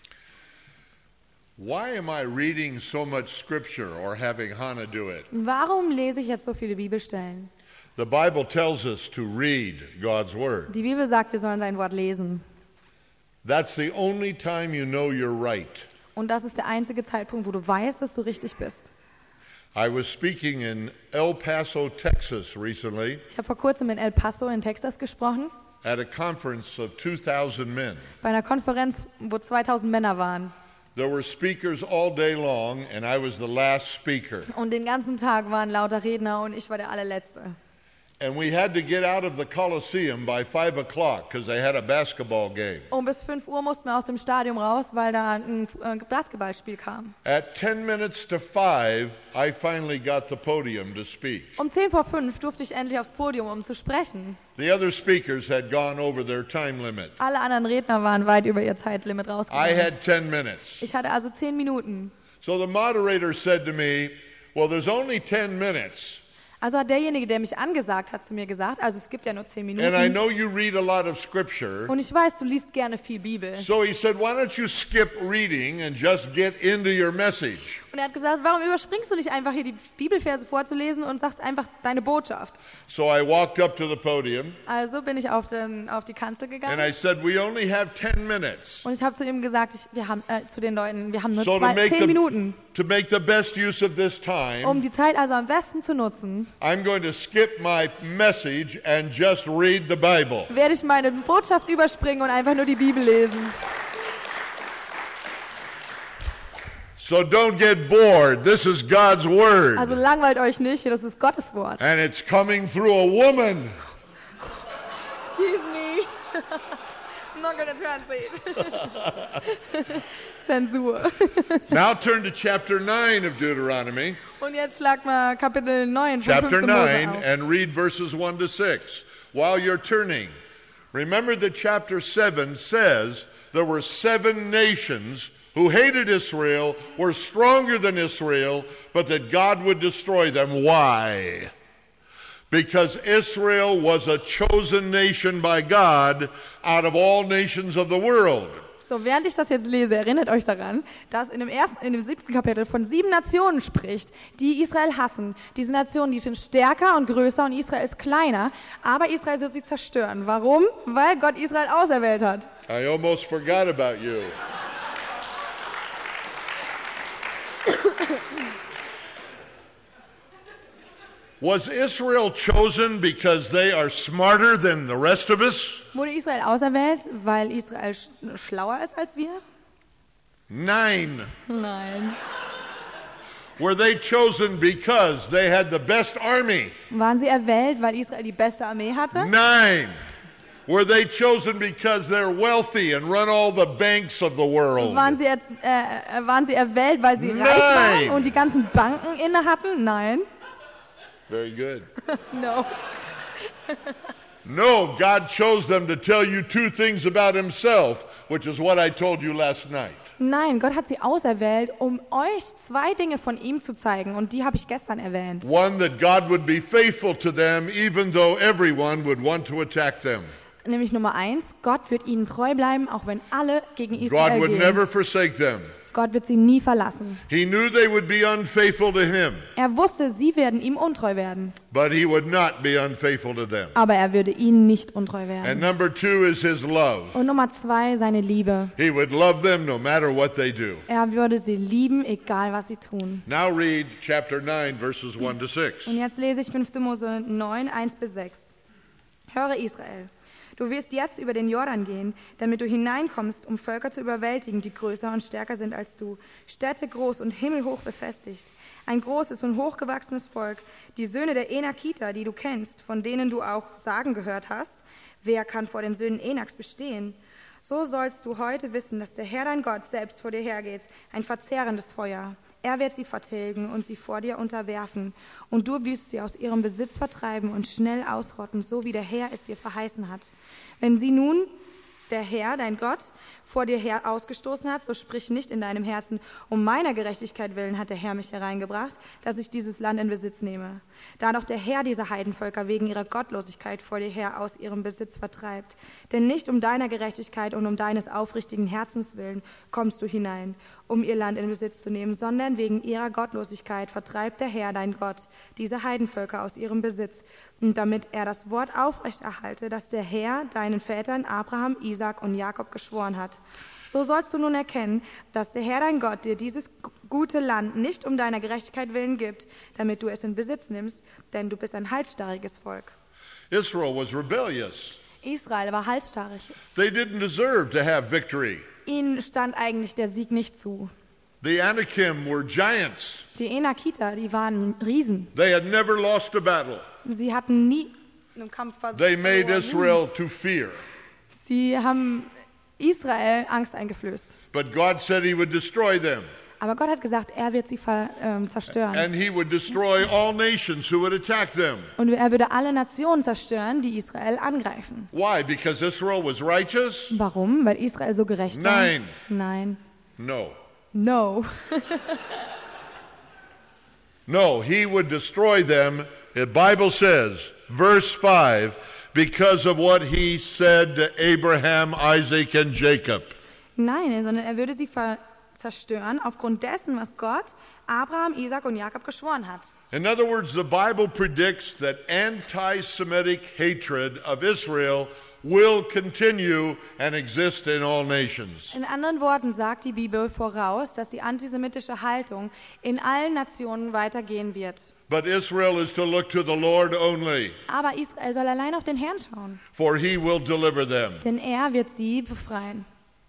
Why am I reading so much scripture or having Hannah do it? Warum lese ich jetzt so viele Bibelstellen? The Bible tells us to read God's word. Die Bibel sagt, wir sollen sein Wort lesen. That's the only time you know you're right. Und das ist der einzige Zeitpunkt, wo du weißt, dass du richtig bist. I was speaking in El Paso, Texas recently Ich habe vor kurzem in El Paso in Texas gesprochen, at a conference of two thousand men. bei einer Konferenz, wo zweitausend Männer waren. There were speakers all day long, and I was the last speaker. Und den ganzen Tag waren lauter Redner und ich war der allerletzte. And we had to get out of the Coliseum by five o'clock because they had a basketball game. Und bis fünf Uhr mussten wir aus dem Stadion raus, weil da ein äh, Basketballspiel kam. At ten minutes to five, I finally got the podium to speak. Um zehn vor fünf durfte ich endlich aufs Podium, um zu sprechen. The other speakers had gone over their time limit. Alle anderen Redner waren weit über ihr Zeitlimit I rausgegangen. had ten minutes. Ich hatte also zehn Minuten. So the moderator said to me, well, there's only ten minutes. Also hat derjenige, der mich angesagt hat, zu mir gesagt, also es gibt ja nur zehn And I Minuten. know you read a lot of scripture. Und ich weiß, du liest gerne viel Bibel. So he said, why don't you skip reading and just get into your message? Und er hat gesagt, warum überspringst du nicht einfach hier die Bibelverse vorzulesen und sagst einfach deine Botschaft? So I walked up to the podium Also bin ich auf, den, auf die Kanzel and I gegangen said, we only have ten minutes. und ich habe zu ihm gesagt, ich, wir haben, äh, zu den Leuten, wir haben nur So to zwei, make, zehn the, Minuten, to make the best use of this time, um die Zeit also am besten zu nutzen, I'm going to skip my message and just read the Bible. werde ich meine Botschaft überspringen und einfach nur die Bibel lesen. So don't get bored. This is God's word. Also langweilt euch nicht, das ist Gottes Wort. And it's coming through a woman. Excuse me. I'm not going to translate. Zensur. Now turn to chapter nine of Deuteronomy. Und jetzt schlag mal Kapitel neun von Chapter fünften Mose nine auf. and read verses one to six. While you're turning, remember that chapter seven says there were seven nations who hated Israel, were stronger than Israel, but that God would destroy them. Why? Because Israel was a chosen nation by God out of all nations of the world. So, während ich das jetzt lese, erinnert euch daran, dass in dem, ersten, in dem siebten Kapitel von sieben Nationen spricht, die Israel hassen. Diese Nationen, die sind stärker und größer und Israel ist kleiner, aber Israel wird sie zerstören. Warum? Weil Gott Israel auserwählt hat. I almost forgot about you. Was Israel chosen because they are smarter than the rest of us? Wurde Israel auserwählt, weil Israel sch schlauer ist als wir? Nine. Nein. Were they chosen because they had the best army? Waren sie erwählt, weil Israel die beste Armee hatte? Nine. Were they chosen because they're wealthy and run all the banks of the world? Waren sie, jetzt, äh, waren sie erwählt, weil sie Nein. reich waren und die ganzen Banken inne hatten? Nein. Very good. No. No, God chose them to tell you two things about himself, which is what I told you last night. Nein, Gott hat sie auserwählt, um euch zwei Dinge von ihm zu zeigen und die habe ich gestern erwähnt. One, that God would be faithful to them even though everyone would want to attack them. Nämlich Nummer eins, Gott wird ihnen treu bleiben, auch wenn alle gegen God Israel would gehen. never forsake them. Gott wird sie nie verlassen. He knew they would be unfaithful to him, Er wusste, sie werden ihm untreu werden, but he would not be unfaithful to them. aber er würde ihnen nicht untreu And werden. number two is his love. Und Nummer zwei, seine Liebe. He would love them no matter what they do. Er würde sie lieben, egal was sie tun. Now read chapter nine, verses one to six. Und jetzt lese ich fünfte Mose neun, eins bis sechs. Höre Israel, du wirst jetzt über den Jordan gehen, damit du hineinkommst, um Völker zu überwältigen, die größer und stärker sind als du. Städte groß und himmelhoch befestigt. Ein großes und hochgewachsenes Volk, die Söhne der Enakiter, die du kennst, von denen du auch sagen gehört hast, wer kann vor den Söhnen Enaks bestehen? So sollst du heute wissen, dass der Herr dein Gott selbst vor dir hergeht, ein verzehrendes Feuer. Er wird sie vertilgen und sie vor dir unterwerfen, und du wirst sie aus ihrem Besitz vertreiben und schnell ausrotten, so wie der Herr es dir verheißen hat. Wenn sie nun, der Herr, dein Gott, vor dir her ausgestoßen hat, so sprich nicht in deinem Herzen, um meiner Gerechtigkeit willen hat der Herr mich hereingebracht, dass ich dieses Land in Besitz nehme. Da doch der Herr diese Heidenvölker wegen ihrer Gottlosigkeit vor dir her aus ihrem Besitz vertreibt. Denn nicht um deiner Gerechtigkeit und um deines aufrichtigen Herzens willen kommst du hinein, um ihr Land in Besitz zu nehmen, sondern wegen ihrer Gottlosigkeit vertreibt der Herr, dein Gott, diese Heidenvölker aus ihrem Besitz, und damit er das Wort aufrechterhalte, das der Herr deinen Vätern Abraham, Isaak und Jakob geschworen hat. So sollst du nun erkennen, dass der Herr dein Gott dir dieses gute Land nicht um deiner Gerechtigkeit willen gibt, damit du es in Besitz nimmst, denn du bist ein halsstarriges Volk. Israel was rebellious. Israel war halsstarrig. They didn't deserve to have victory. Ihnen stand eigentlich der Sieg nicht zu. The Anakim were giants. Die Enakiter, die waren Riesen. They had never lost a battle. Sie hatten nie einen Kampf verloren. They made Israel to fear. Sie haben Israel Angst eingeflößt. But God said he would destroy them. Aber Gott hat gesagt, er wird sie ver, ähm, zerstören. And he would destroy all nations who would attack them. Und er würde alle Nationen zerstören, die Israel angreifen. Why? Because Israel was righteous? Warum? Weil Israel so gerecht war? Nein. Nein. No. No. No, he would destroy them, the Bible says, verse five, because of what he said to Abraham, Isaac and Jacob. Nein, sondern er würde sie ver zerstören aufgrund dessen, was Gott Abraham, Isaac und Jakob geschworen hat. In other words, the Bible predicts that anti-Semitic hatred of Israel will continue and exist in all nations. In anderen Worten sagt die Bibel voraus, dass die antisemitische Haltung in allen Nationen weitergehen wird. But Israel is to look to the Lord only, Aber Israel soll allein auf den Herrn schauen, for he will deliver them. denn er wird sie befreien.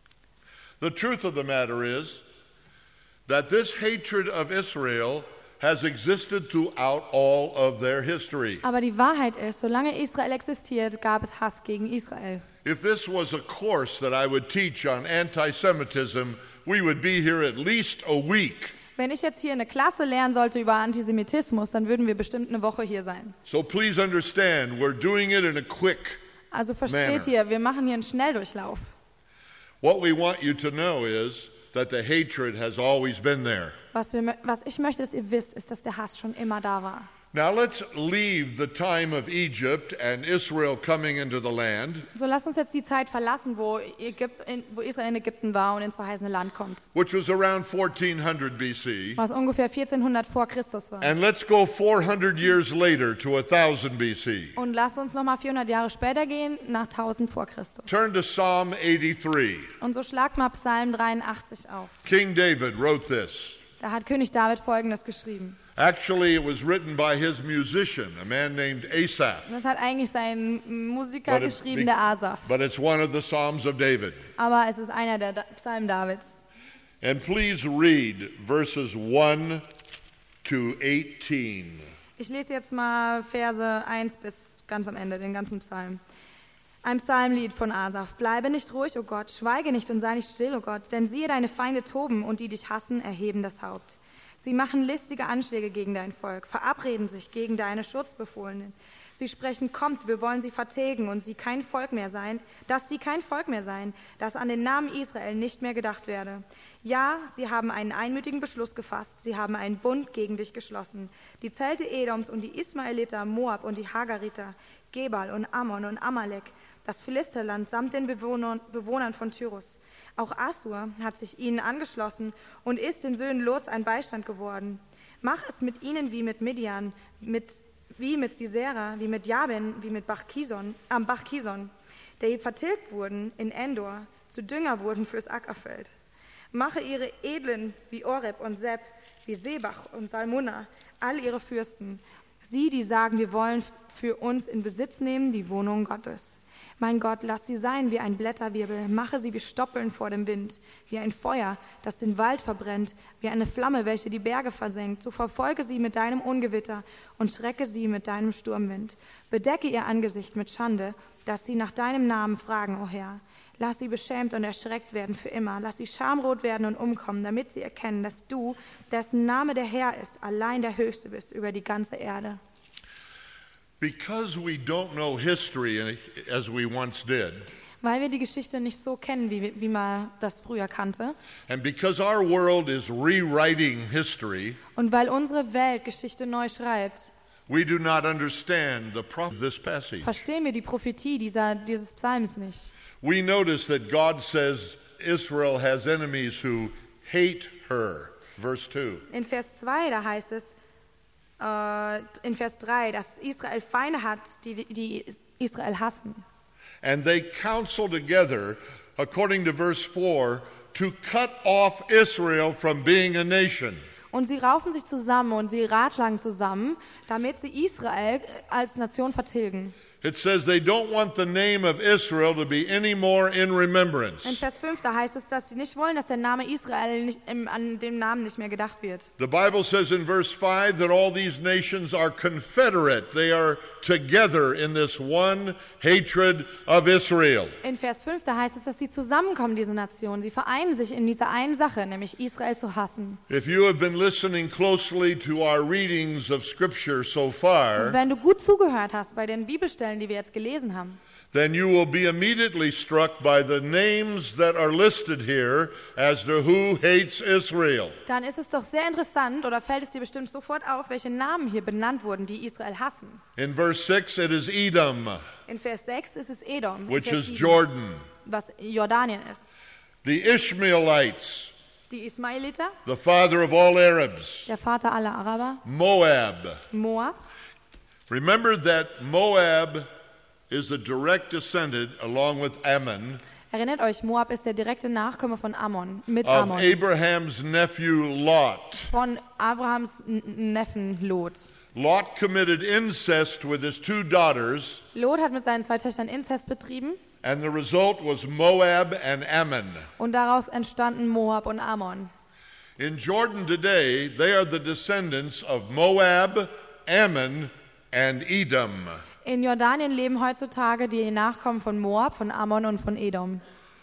The truth of the matter is that this hatred of Israel has existed throughout all of their history. Aber die Wahrheit ist, solange Israel existiert, gab es Hass gegen Israel. If this was a course that I would teach on anti-Semitism, we would be here at least a week. Wenn ich jetzt hier eine Klasse lernen sollte über Antisemitismus, dann würden wir bestimmt eine Woche hier sein. So please understand, we're doing it in a quick. Also versteht Manner. ihr, wir machen hier einen Schnelldurchlauf. What we want you to know is that the hatred has always been there. Was, wir, mö- was ich möchte, dass ihr wisst, ist, dass der Hass schon immer da war. Now let's leave the time of Egypt and Israel coming into the land, So lasst uns jetzt die Zeit verlassen, wo, Ägyp- in, wo Israel in Ägypten war und ins verheißene Land kommt, which was around fourteen hundred B C, was ungefähr vierzehnhundert vor Christus war. and let's go four hundred years later to one thousand B C. Und lasst uns nochmal vierhundert Jahre später gehen, nach tausend vor Christus. Turn to Psalm eighty-three. Und so schlagt mal Psalm dreiundachtzig auf. King David wrote this. Da hat König David Folgendes geschrieben. Actually, it was written by his musician, a man named Asaph. Und das hat eigentlich sein Musiker But it- geschrieben, der Asaph. But it's one of the Psalms of David. Aber es ist einer der Da- Psalmen Davids. And please read verses one to eighteen. Ich lese jetzt mal Verse eins bis ganz am Ende, den ganzen Psalm. Ein Psalmlied von Asaph. Bleibe nicht ruhig, o Gott, schweige nicht und sei nicht still, o Gott, denn siehe, deine Feinde toben und die dich hassen, erheben das Haupt. Sie machen listige Anschläge gegen dein Volk, verabreden sich gegen deine Schutzbefohlenen. Sie sprechen, kommt, wir wollen sie vertilgen und sie kein Volk mehr sein, dass sie kein Volk mehr sein, dass an den Namen Israel nicht mehr gedacht werde. Ja, sie haben einen einmütigen Beschluss gefasst, sie haben einen Bund gegen dich geschlossen. Die Zelte Edoms und die Ismaeliter, Moab und die Hagariter, Gebal und Ammon und Amalek, das Philisterland samt den Bewohnern, Bewohnern von Tyrus. Auch Assur hat sich ihnen angeschlossen und ist den Söhnen Lots ein Beistand geworden. Mach es mit ihnen wie mit Midian, mit, wie mit Sisera, wie mit Jabin, wie mit Bach-Kison, am Bach Kison, die vertilgt wurden in Endor, zu Dünger wurden fürs Ackerfeld. Mache ihre Edlen wie Oreb und Seb, wie Sebach und Salmunna, all ihre Fürsten. Sie, die sagen, wir wollen für uns in Besitz nehmen die Wohnung Gottes. Mein Gott, lass sie sein wie ein Blätterwirbel, mache sie wie Stoppeln vor dem Wind, wie ein Feuer, das den Wald verbrennt, wie eine Flamme, welche die Berge versenkt. So verfolge sie mit deinem Ungewitter und schrecke sie mit deinem Sturmwind. Bedecke ihr Angesicht mit Schande, dass sie nach deinem Namen fragen, o Herr. Lass sie beschämt und erschreckt werden für immer. Lass sie schamrot werden und umkommen, damit sie erkennen, dass du, dessen Name der Herr ist, allein der Höchste bist über die ganze Erde. Because we don't know history as we once did, Weil wir die Geschichte nicht so kennen, wie, wie man das früher kannte, and because our world is rewriting history, und weil unsere Welt Geschichte neu schreibt, we do not understand the prophet of this passage. verstehen wir die Prophetie dieser, dieses Psalms nicht. We notice that God says Israel has enemies who hate her. Verse two. In Vers zwei, da heißt es, äh, in Vers drei, dass Israel Feinde hat, die, die Israel hassen. And they counsel together, according to verse four, to cut off Israel from being a nation. Und sie raufen sich zusammen und sie ratschlagen zusammen, damit sie Israel als Nation vertilgen. It says they don't want the name of Israel to be any more in remembrance. In Vers fünf, da heißt es, dass sie nicht wollen, dass der Name Israel nicht, im, an dem Namen nicht mehr gedacht wird. The Bible says in verse five that all these nations are confederate. They are together in this one hatred of Israel. In Vers fünf, da heißt es, dass sie zusammenkommen, diese Nationen. Sie vereinen sich in dieser einen Sache, nämlich Israel zu hassen. If you have been listening closely to our readings of Scripture so Und far, wenn du gut zugehört hast bei den Bibelstellen, die wir jetzt gelesen haben, then you will be immediately struck by the names that are listed here as to who hates Israel. dann ist es doch sehr interessant, oder fällt es dir bestimmt sofort auf, welche Namen hier benannt wurden, die Israel hassen. In verse six, it is Edom, In Vers sechs ist es Edom, in which Vers is sieben, Jordan. was Jordanien ist. The Ishmaelites, die Ismaeliter, the father of all Arabs. der Vater aller Araber, Moab. Moab. Remember that Moab is a direct descendant, along with Ammon, Erinnert euch, Moab ist der direkte Nachkomme von Ammon, mit of Ammon, Abraham's nephew Lot. von Abrahams N- Neffen Lot. Lot committed incest with his two daughters, Lot hat mit seinen zwei Töchtern Inzest betrieben and the result was Moab and Ammon. und daraus entstanden Moab und Ammon. In Jordan today, they are the descendants of Moab, Ammon, and Edom. In Jordanien leben heutzutage die Nachkommen von Moab, von Ammon und von Edom.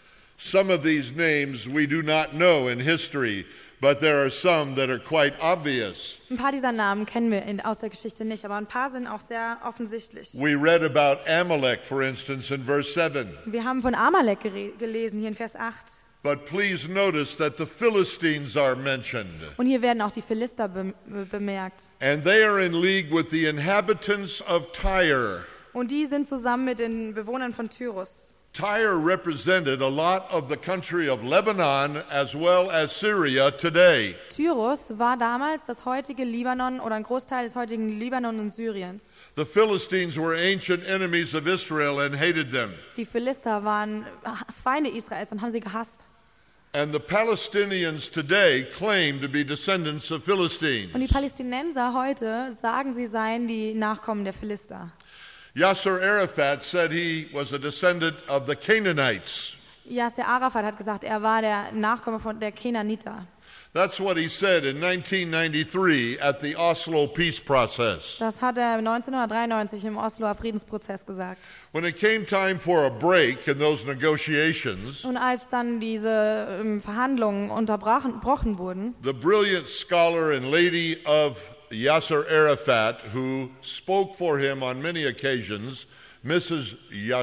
Some of these names we do not know in history, but there are some that are quite obvious. Ein paar dieser Namen kennen wir in, aus der Geschichte nicht, aber ein paar sind auch sehr offensichtlich. We read about Amalek, for instance, in verse seven. Wir haben von Amalek gere- gelesen, hier in Vers acht. But please notice that the Philistines are mentioned, Und hier werden auch die Philister be- be- bemerkt. and they are in league with the inhabitants of Tyre. Und die sind zusammen mit den Bewohnern von Tyrus. Tyre represented a lot of the country of Lebanon as well as Syria today. Tyrus war damals das heutige Libanon oder ein Großteil des heutigen Libanon und Syriens. The Philistines were ancient enemies of Israel and hated them. Die Philister waren Feinde Israels und haben sie gehasst. And the Palestinians today claim to be descendants of Philistines. Und die Palästinenser heute sagen, sie seien die Nachkommen der Philister. Yasser Arafat said he was a descendant of the Canaanites. Yasser Arafat hat gesagt, er war der Nachkomme von der Kenaniter. That's what he said in nineteen ninety-three at the Oslo peace process. Das hat er neunzehnhundertdreiundneunzig im Osloer Friedensprozess gesagt. When it came time for a break in those negotiations, Und als dann diese ähm, Verhandlungen unterbrochen gebrochen wurden, the brilliant scholar and lady of Yasser Arafat, who spoke for him on many occasions, Missus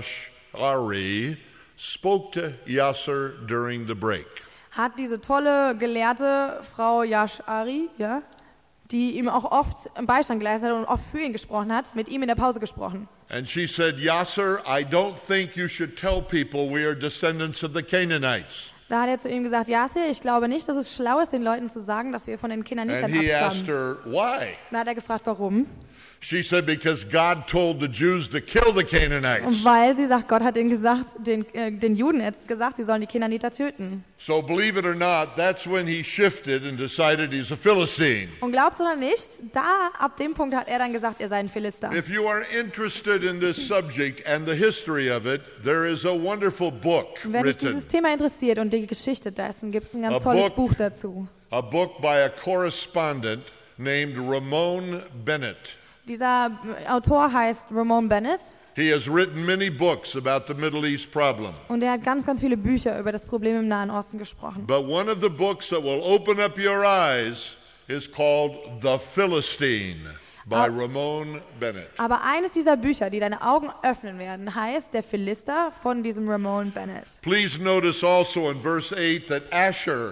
Yashari, spoke to Yasser during the break. hat diese tolle Gelehrte Frau Yashari, ja, die ihm auch oft im Beistand geleistet hat und oft für ihn gesprochen hat, mit ihm in der Pause gesprochen. And she said, Yasser, I don't think you should tell people we are descendants of the Canaanites. Da hat er zu ihm gesagt, Yasser, ich glaube nicht, dass es schlau ist, den Leuten zu sagen, dass wir von den Kenanitern And he asked abstammen. her, why? Da hat er gefragt, warum. She said, because God told the Jews to kill the Und Canaanites. weil sie sagt, Gott hat ihnen gesagt, den, äh, den Juden jetzt gesagt, sie sollen die Kenaniter töten. So believe it or not, that's when he shifted and decided he's a Philistine. Und glaubt oder nicht, da, ab dem Punkt hat er dann gesagt, er sei ein Philister. If you are interested in this subject and the history of it, there is a wonderful book Wenn dich written, dieses Thema interessiert und die Geschichte dessen, gibt es ein ganz A tolles book. Buch dazu. a book by a correspondent named Ramon Bennett. Dieser Autor heißt Ramon Bennett He has written many books about the Middle East problem. und er hat ganz, ganz viele Bücher über das Problem im Nahen Osten gesprochen. But one of the books that will open up your eyes is called The Philistine by Ah. Ramon Bennett. Aber eines dieser Bücher, die deine Augen öffnen werden, heißt Der Philister von diesem Ramon Bennett. Please notice also in verse eight that Asher,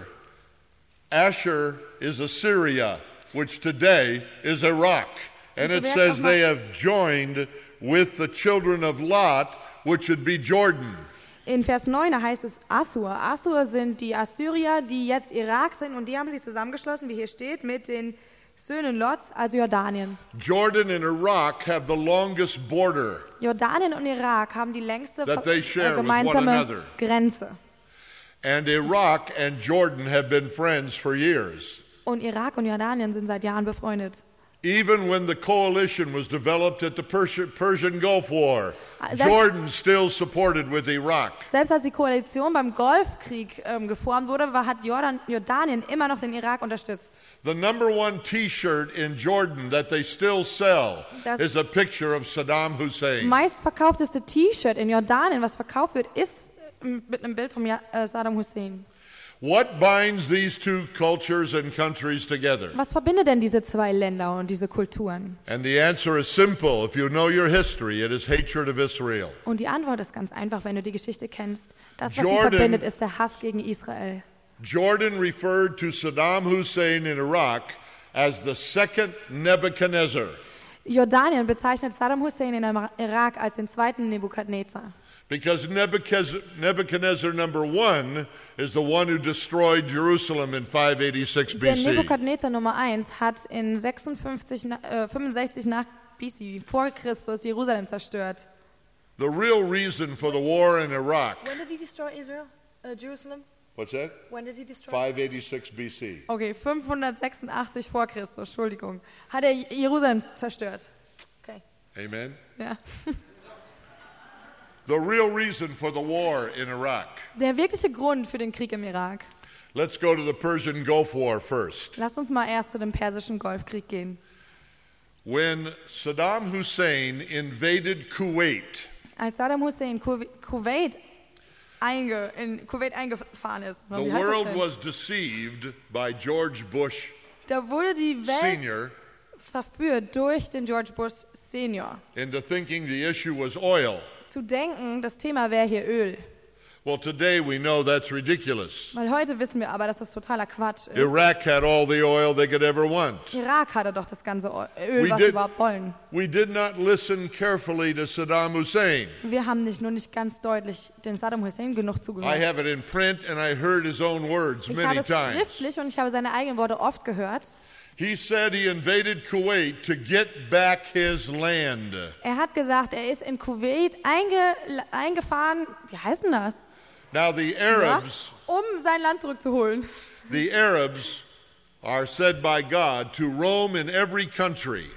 Asher is Assyria, which today is Iraq. And it says they have joined with the children of Lot, which would be Jordan. In Vers neun da heißt es Assur. Assur sind die Assyrier, die jetzt Irak sind und die haben sich zusammengeschlossen, wie hier steht, mit den Söhnen Lots, also Jordanien. Jordan and Iraq have the longest border. Jordanien und Irak haben die längste That they share äh, with one gemeinsame another. Grenze. And Iraq and Jordan have been friends for years. Und Irak und Jordanien sind seit Jahren befreundet. Even when the coalition was developed at the Persian, Persian Gulf War, Selbst- Jordan still supported with Iraq. Selbst als die Koalition beim Golfkrieg ähm, geformt wurde, war, hat Jordan, Jordanien immer noch den Irak unterstützt. The number one T-shirt in Jordan that they still sell Das- is a picture of Saddam Hussein. Meistverkaufteste T-Shirt in Jordanien, was verkauft wird, ist ähm, mit einem Bild von Ja- äh, Saddam Hussein. What binds these two cultures and countries together? Was verbindet denn diese zwei Länder und diese Kulturen? And the answer is simple. If you know your history, it is hatred of Israel. Und die Antwort ist ganz einfach, wenn du die Geschichte kennst. Das, was Jordan- sie verbindet, ist der Hass gegen Israel. Jordan referred to Saddam Hussein in Iraq as the second Nebuchadnezzar. Jordanien bezeichnet Saddam Hussein in Irak als den zweiten Nebukadnezar. Because Nebuchadnezzar, Nebuchadnezzar number one is the one who destroyed Jerusalem in five eighty-six B Der C. Nebukadnezar Nummer eins hat in sechsundfünfzig, na- äh, fünfundsechzig nach B C, vor Christus, Jerusalem zerstört. The real reason for the war in Iraq, When did he destroy Israel? Uh, Jerusalem? what's that? When did he destroy? five eighty-six B C. Okay, fünfhundertsechsundachtzig vor Christus, Entschuldigung. Hat er Jerusalem zerstört. Okay, Amen? ja. The real reason for the war in Iraq. Der wirkliche Grund für den Krieg im Irak. Let's go to the Persian Gulf War first. Lasst uns mal erst zu dem persischen Golfkrieg gehen. When Saddam Hussein invaded Kuwait, Als Saddam Hussein Ku- Kuwait, einge, in Kuwait eingefahren ist, the wie heißt das world denn? was deceived by George Bush Da wurde die Welt Senior verführt durch den George Bush Senior, into thinking the issue was oil. zu denken, das Thema wäre hier Öl. Well, today we know that's ridiculous. Weil heute wissen wir aber, dass das totaler Quatsch ist. Iraq had all the oil they could ever want. Irak hatte doch das ganze O- Öl, We was did- sie überhaupt wollen. We did not listen carefully to Saddam Hussein. Wir haben nicht nur nicht ganz deutlich den Saddam Hussein genug I zugehört. have it in print and I heard his own words Ich many habe es times. schriftlich und ich habe seine eigenen Worte oft gehört. He said he invaded Kuwait to get back his land. Er hat gesagt, er ist in Kuwait einge, eingefahren, wie heißt denn das? Now the Ja, Arabs, um sein Land zurückzuholen. the Arabs are said by God to roam in every country.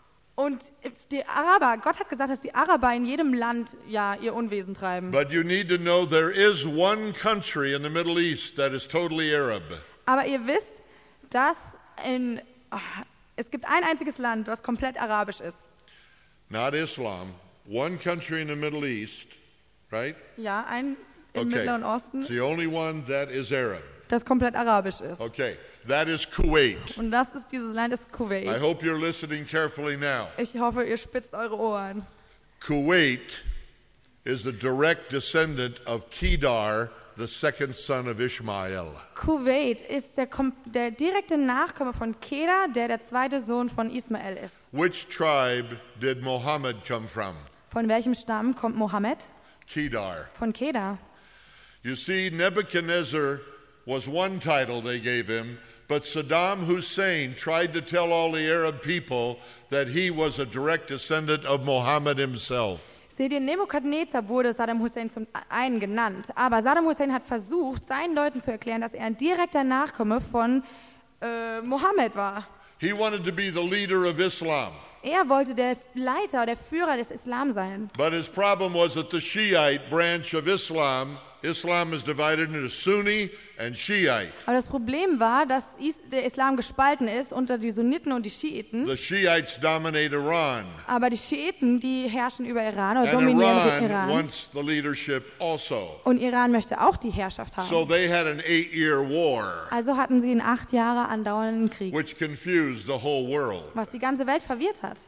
Und die Araber, Gott hat gesagt, dass die Araber in jedem Land ja ihr Unwesen treiben. But you need to know there is one country in the Middle East that is totally Arab. Aber ihr wisst, dass in, ah, es gibt ein einziges Land, das komplett arabisch ist. Not Islam. One country in the Middle East, right? Ja, ein im Okay. Mittleren Osten, It's the only one that is Arab. das komplett arabisch ist. Okay. That is Kuwait. Und das ist dieses Land, ist I Kuwait. hope you're listening carefully now. Ich hoffe, ihr spitzt eure Ohren. Kuwait is the direct descendant of Kedar, the second son of Ishmael. Kuwait ist der, kom- der direkte Nachkomme von Kedar, der der zweite Sohn von Ismael ist. Which tribe did Muhammad come from? Von welchem Stamm kommt Mohammed? Kedar. Von Kedar. You see, Nebuchadnezzar was one title they gave him, but Saddam Hussein tried to tell all the Arab people that he was a direct descendant of Muhammad himself. Seht ihr, Nebukadnezar wurde Saddam Hussein zum einen genannt, aber Saddam Hussein hat versucht, seinen Leuten zu erklären, dass er ein direkter Nachkomme von äh, Mohammed war. He wanted to be the leader of Islam, Er wollte der Leiter, der Führer des Islam sein. but his problem was that the Shiite branch of Islam, Islam is divided into Sunni and Shiite. Aber das Problem war, dass Is der Islam gespalten ist unter die Sunniten und die Schiiten. The Shiites dominate Iran, Aber die Schiiten, die herrschen über Iran oder and dominieren den Iran Iran. wants the leadership also. Und Iran möchte auch die Herrschaft So haben. they had an eight-year war, Also hatten sie einen acht Jahre andauernden Krieg, which confused the whole world. was die ganze Welt verwirrt hat.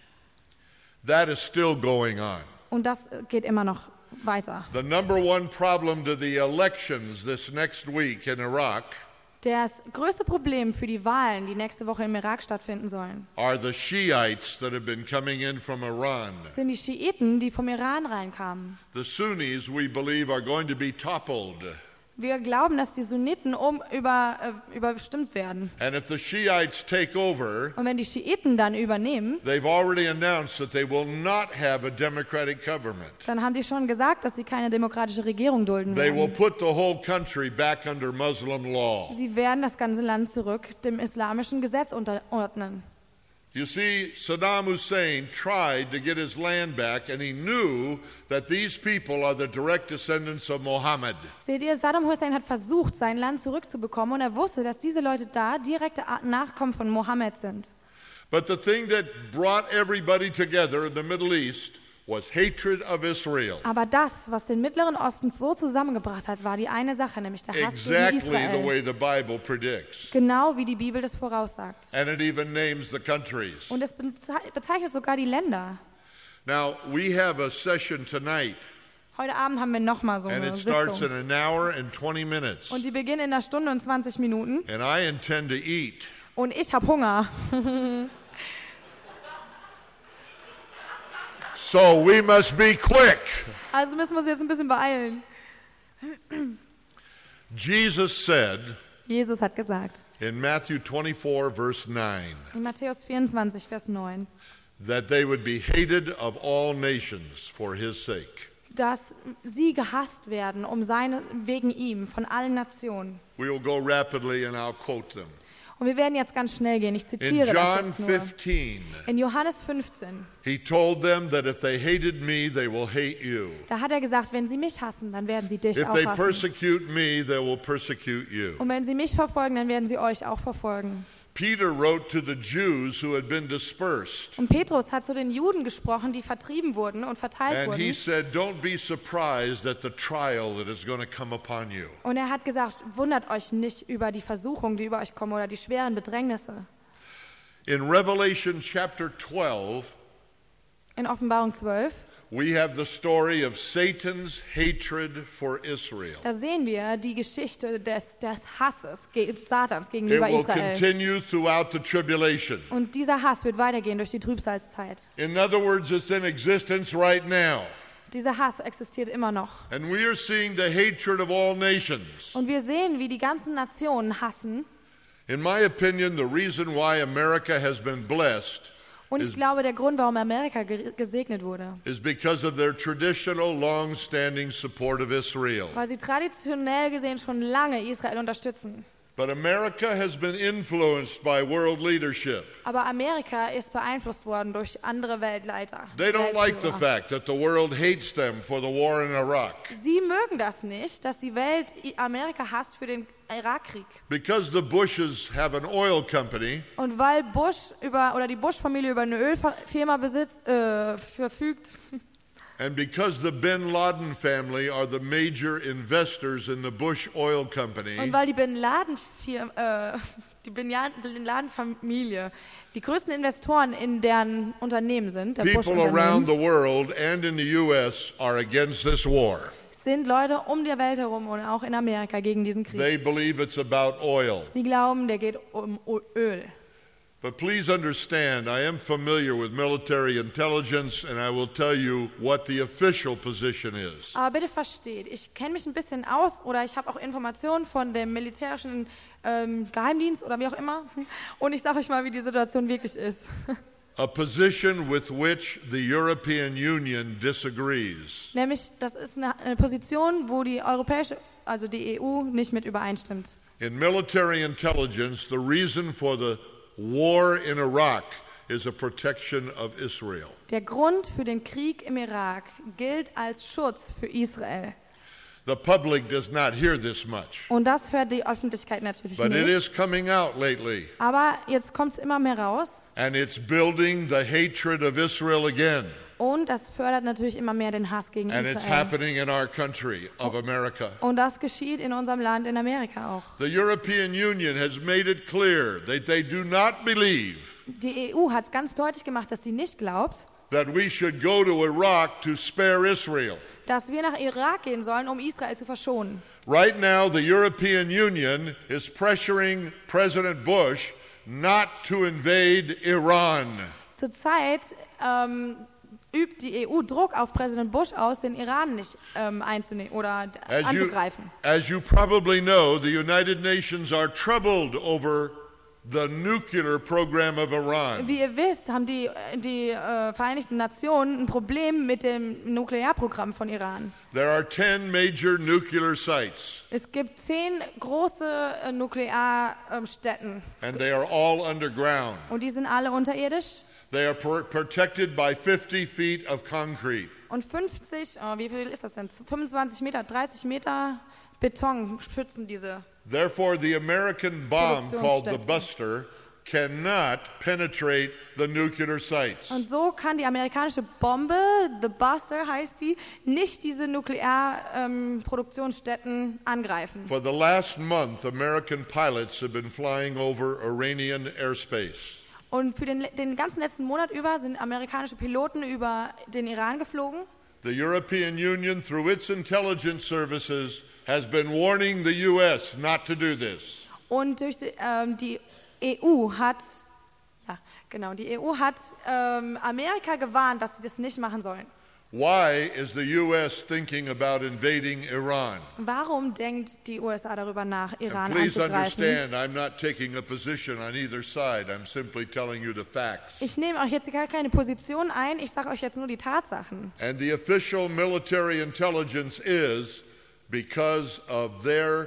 That is still going on. Und das geht immer noch weiter. The number one problem to the elections this next week in Iraq Das größte Problem für die Wahlen, die nächste Woche im Irak stattfinden sollen, are the Shiites that have been coming in from Iran. sind die Schiiten, die vom Iran reinkamen. The Sunnis, we believe, are going to be toppled. Wir glauben, dass die Sunniten um, über, äh, überstimmt werden. And if the Shiites take over, Und wenn die Schiiten dann übernehmen, they've already announced that they will not have a democratic government. dann haben die schon gesagt, dass sie keine demokratische Regierung dulden They will werden. put the whole country back under Muslim law. Sie werden das ganze Land zurück dem islamischen Gesetz unterordnen. You see, Saddam Hussein tried to get his land back, and he knew that these people are the direct descendants of Muhammad. Seht ihr, Saddam Hussein hat versucht, sein Land zurückzubekommen und er wusste, dass diese Leute da direkte Nachkommen von Mohammed sind. But the thing that brought everybody together in the Middle East was hatred of Israel. Aber das, was den Mittleren Osten so zusammengebracht hat, war die eine Sache, nämlich der Hass gegen Exactly the Israel. way the Bible predicts. Genau wie die Bibel das voraussagt. And it even names the countries. Und es beze- bezeichnet sogar die Länder. Now, we have a session tonight, Heute Abend haben wir nochmal so and eine it starts in Sitzung. an hour and twenty minutes. Und die beginnen in einer Stunde und zwanzig Minuten. And I intend to eat. Und ich habe Hunger. So we must be quick. Also müssen wir uns jetzt ein bisschen beeilen. Jesus said Jesus hat gesagt, in Matthew twenty-four, verse nine, in Matthäus vierundzwanzig, Vers neun, that they would be hated of all nations for his sake. dass sie gehasst werden, um seine, wegen ihm, von allen Nationen. We will go rapidly and I'll quote them. Und wir werden jetzt ganz schnell gehen. Ich In zitiere das John jetzt nur. fifteen, In Johannes fünfzehn, he told them that if they hated me, they will hate you. da hat er gesagt, wenn sie mich hassen, dann werden sie dich If auch they hassen. persecute me, they will persecute you. Und wenn sie mich verfolgen, dann werden sie euch auch verfolgen. Peter wrote to the Jews who had been dispersed. Und Petrus hat zu den Juden gesprochen, die vertrieben wurden und verteilt And he wurden. said, don't be surprised at the trial that is going to come upon you. Und er hat gesagt, wundert euch nicht über die Versuchungen, die über euch kommen oder die schweren Bedrängnisse. In Revelation chapter twelve, In Offenbarung zwölf, we have the story of Satan's hatred for Israel. da sehen wir die Geschichte des, des Hasses ge Satans It gegenüber will Israel. continue throughout the tribulation. Und dieser Hass wird weitergehen durch die Trübsalzeit. In other words, it's in existence right now. Dieser Hass existiert immer noch. And we are seeing the hatred of all nations. Und wir sehen, wie die ganzen Nationen hassen. In my opinion, the reason why America has been blessed Und ich glaube, der Grund, warum Amerika ge gesegnet wurde, is because of their traditional, long-standing support of Israel. weil sie traditionell gesehen schon lange Israel unterstützen. But America has been influenced by world leadership. Aber Amerika ist beeinflusst worden durch andere Weltleiter. They don't like the Weltführer. fact that the world hates them for the war in Iraq. Sie mögen das nicht, dass die Welt I- Amerika hasst für den Irakkrieg. Because the Bushes have an oil company, Und weil Bush über oder die Bush-Familie über eine Ölfirma besitzt, äh, verfügt and because the Bin Laden family are the major investors in the Bush Oil Company, und weil die Bin Laden äh, die Bin Ja- Bin Laden Familie die größten Investoren in deren Unternehmen sind, der people around Bush-Unternehmen, the world and in the U S are against this war. sind Leute um die Welt herum und auch in Amerika gegen diesen Krieg. They believe it's about oil. Sie glauben, der geht um O- Öl. But please understand, I am familiar with military intelligence, and I will tell you what the official position is. Aber bitte versteht, ich kenne mich ein bisschen aus oder ich habe auch Informationen von dem militärischen ähm, Geheimdienst oder wie auch immer. Und ich sage euch mal, wie die Situation wirklich ist. A position with which the European Union disagrees. Nämlich, das ist eine, eine Position, wo die europäische, also die E U, nicht mit übereinstimmt. In military intelligence, the reason for the war in Iraq is a protection of Israel. Der Grund für den Krieg im Irak gilt als Schutz für Israel. The public does not hear this much, Und das hört die Öffentlichkeit natürlich but it nicht. is coming out lately, Aber jetzt kommt es immer mehr raus. and it's building the hatred of Israel again. Und das fördert natürlich immer mehr den Hass gegen And it's Israel. happening in our country of America. Und das geschieht in unserem Land, in Amerika auch. The European Union has made it clear that they do not believe Die E U hat es ganz deutlich gemacht, dass sie nicht glaubt, that we should go to Iraq to spare Israel. dass wir nach Irak gehen sollen, um Israel zu verschonen. Right now, the European Union is pressuring President Bush not to invade Iran. Zurzeit ähm, übt die E U Druck auf Präsident Bush aus, den Iran nicht ähm, einzunehmen oder As you, anzugreifen. as you probably know, the United Nations are troubled over the nuclear program of Iran. Wie ihr wisst, haben die, die äh, Vereinigten Nationen ein Problem mit dem Nuklearprogramm von Iran. There are ten major nuclear sites, Es gibt zehn große äh, Nuklearstätten and they are all underground. und die sind alle unterirdisch. They are pr- protected by fifty feet of concrete. Und fünfzig, oh, wie viel ist das denn? fünfundzwanzig Meter, dreißig Meter Beton schützen diese. Therefore, the American bomb called the Produktionsstätten. Buster cannot penetrate the nuclear sites. Und so kann die amerikanische Bombe, The Buster heißt die, nicht diese Nuklearproduktionsstätten angreifen. For the last month, American pilots have been flying over Iranian airspace. Und für den, den ganzen letzten Monat über sind amerikanische Piloten über den Iran geflogen. The European Union, through its intelligence services, has been warning the U S not to do this. Und durch die, ähm, die E U hat ja, Genau, die E U hat ähm, Amerika gewarnt, dass sie das nicht machen sollen. Why is the U S thinking about invading Iran? Warum denkt die U S A darüber nach, Iran And please anzugreifen? understand, I'm not taking a position on either side. I'm simply telling you the facts. Ich nehme euch jetzt gar keine Position ein, ich sage euch jetzt nur die Tatsachen. And the official military intelligence is because of their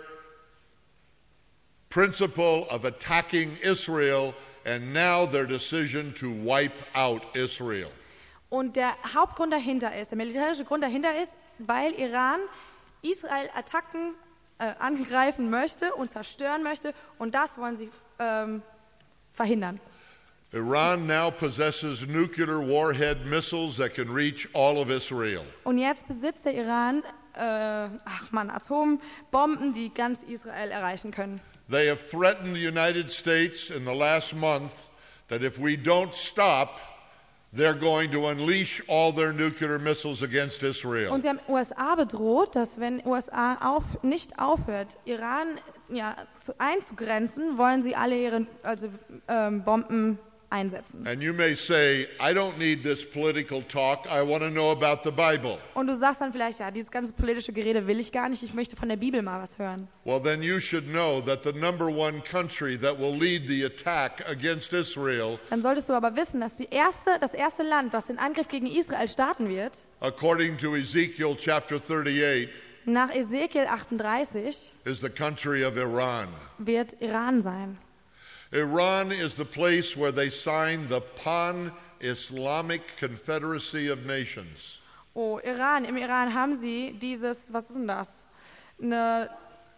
principle of attacking Israel and now their decision to wipe out Israel. Und der Hauptgrund dahinter ist, der militärische Grund dahinter ist, weil Iran Israel Attacken äh, angreifen möchte und zerstören möchte und das wollen sie ähm, verhindern. Iran now possesses nuclear warhead missiles that can reach all of Israel. Und jetzt besitzt der Iran, äh, ach man, Atombomben, die ganz Israel erreichen können. They have threatened the United States in the last month that if we don't stop, they're going to unleash all their nuclear missiles against Israel. Und sie haben U S A bedroht, dass wenn U S A auf, nicht aufhört, Iran ja, zu, einzugrenzen, wollen sie alle ihre also, ähm, Bomben einsetzen. And you may say, I don't need this political talk. I want to know about the Bible. Und du sagst dann vielleicht, ja, dieses ganze politische Gerede will ich gar nicht, ich möchte von der Bibel mal was hören. Well, then you should know that the number one country that will lead the attack against Israel, Dann solltest du aber wissen, dass die erste, das erste Land, was den Angriff gegen Israel starten wird, according to Ezekiel chapter thirty-eight, nach Ezekiel achtunddreißig, is the country of Iran. wird Iran sein. Iran is the place where they signed the Pan-Islamic Confederacy of Nations. Oh, Iran, im Iran haben sie dieses, was ist denn das? Eine,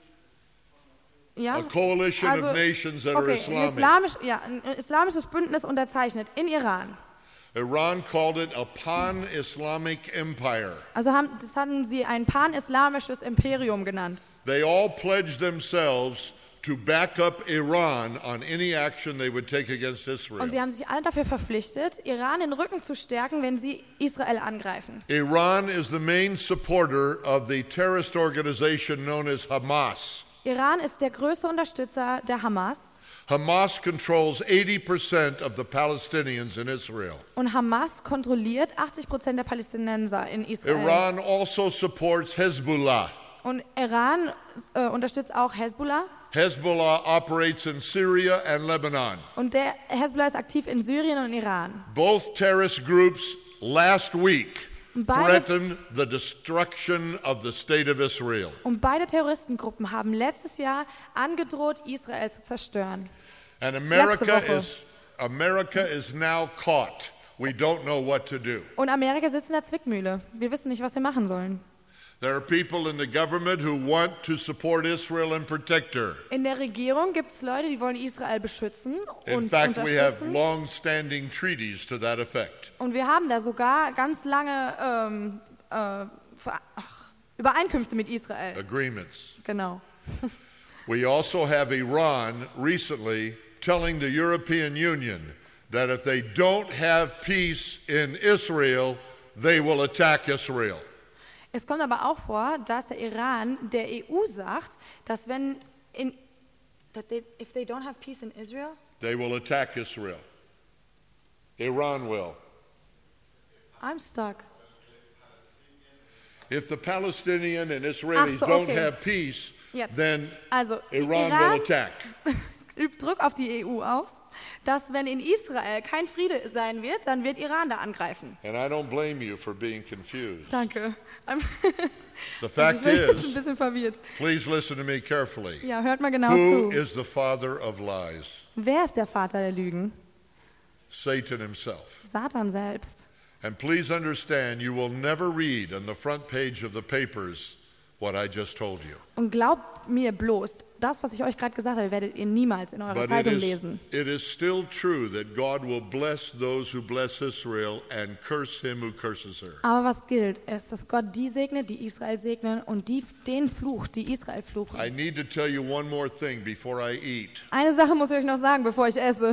ja? A coalition Also, of nations that are okay, ein, Islamic. islamisch, ja, ein islamisches Bündnis unterzeichnet in Iran. Iran called it a Pan-Islamic Empire. Also haben, das hatten sie ein pan-islamisches Imperium genannt. They all pledged themselves to back up Iran on any action they would take against Und Israel. sie haben sich alle dafür verpflichtet, Iran den Rücken zu stärken, wenn sie Israel angreifen. Iran is the main supporter of the terrorist organization known as Hamas. Iran ist der größte Unterstützer der Hamas. Hamas controls eighty percent of the Palestinians in Israel. Und Hamas kontrolliert achtzig Prozent der Palästinenser in Israel. Iran also supports Hezbollah. Und Iran äh, unterstützt auch Hezbollah. Hezbollah operates in Syria and Lebanon. Und der Hezbollah ist aktiv in Syrien und Iran. Both terrorist groups last week Beide- threatened the destruction of the state of Israel. Und beide Terroristengruppen haben letztes Jahr angedroht, Israel zu zerstören. And America Woche. is America is now caught. We don't know what to do. Und Amerika sitzt in der Zwickmühle. Wir wissen nicht, was wir machen sollen. There are people in the government who want to support Israel and protect her. In der Regierung gibt es Leute, die wollen Israel beschützen In und fact, we have unterstützen. long-standing treaties to that effect. Und wir haben da sogar ganz lange ähm, äh, Ver- ach, Übereinkünfte mit Israel. Agreements. Genau. We also have Iran recently telling the European Union that if they don't have peace in Israel, they will attack Israel. Es kommt aber auch vor, dass der Iran der E U sagt, dass wenn in that they, if they don't have peace in Israel, They will attack Israel. Iran will. I'm stuck. If the Palestinian and Israelis Ach so, don't okay. have peace, Jetzt. then Also Iran, Iran will attack. übt Druck auf die E U aus, dass wenn in Israel kein Friede sein wird, dann wird Iran da angreifen. And I don't blame you for being confused. Danke. I'm The ich fact bin jetzt ein is, bisschen verwirrt. please listen to me carefully. Ja, hört mal genau Who zu. is the father of lies? Wer ist der Vater der Lügen? Satan himself. Satan selbst. And please understand, you will never read on the front page of the papers what I just told you. Und glaubt mir bloß, das, was ich euch gerade gesagt habe, werdet ihr niemals in eurer But it Zeitung is, lesen. it is still true that God will bless those who bless Israel and curse him who curses her. Aber was gilt, ist, dass Gott die segnet, die Israel segnen und die, den flucht, die Israel fluchen. I need to tell you one more thing before I eat. Eine Sache muss ich euch noch sagen, bevor ich esse.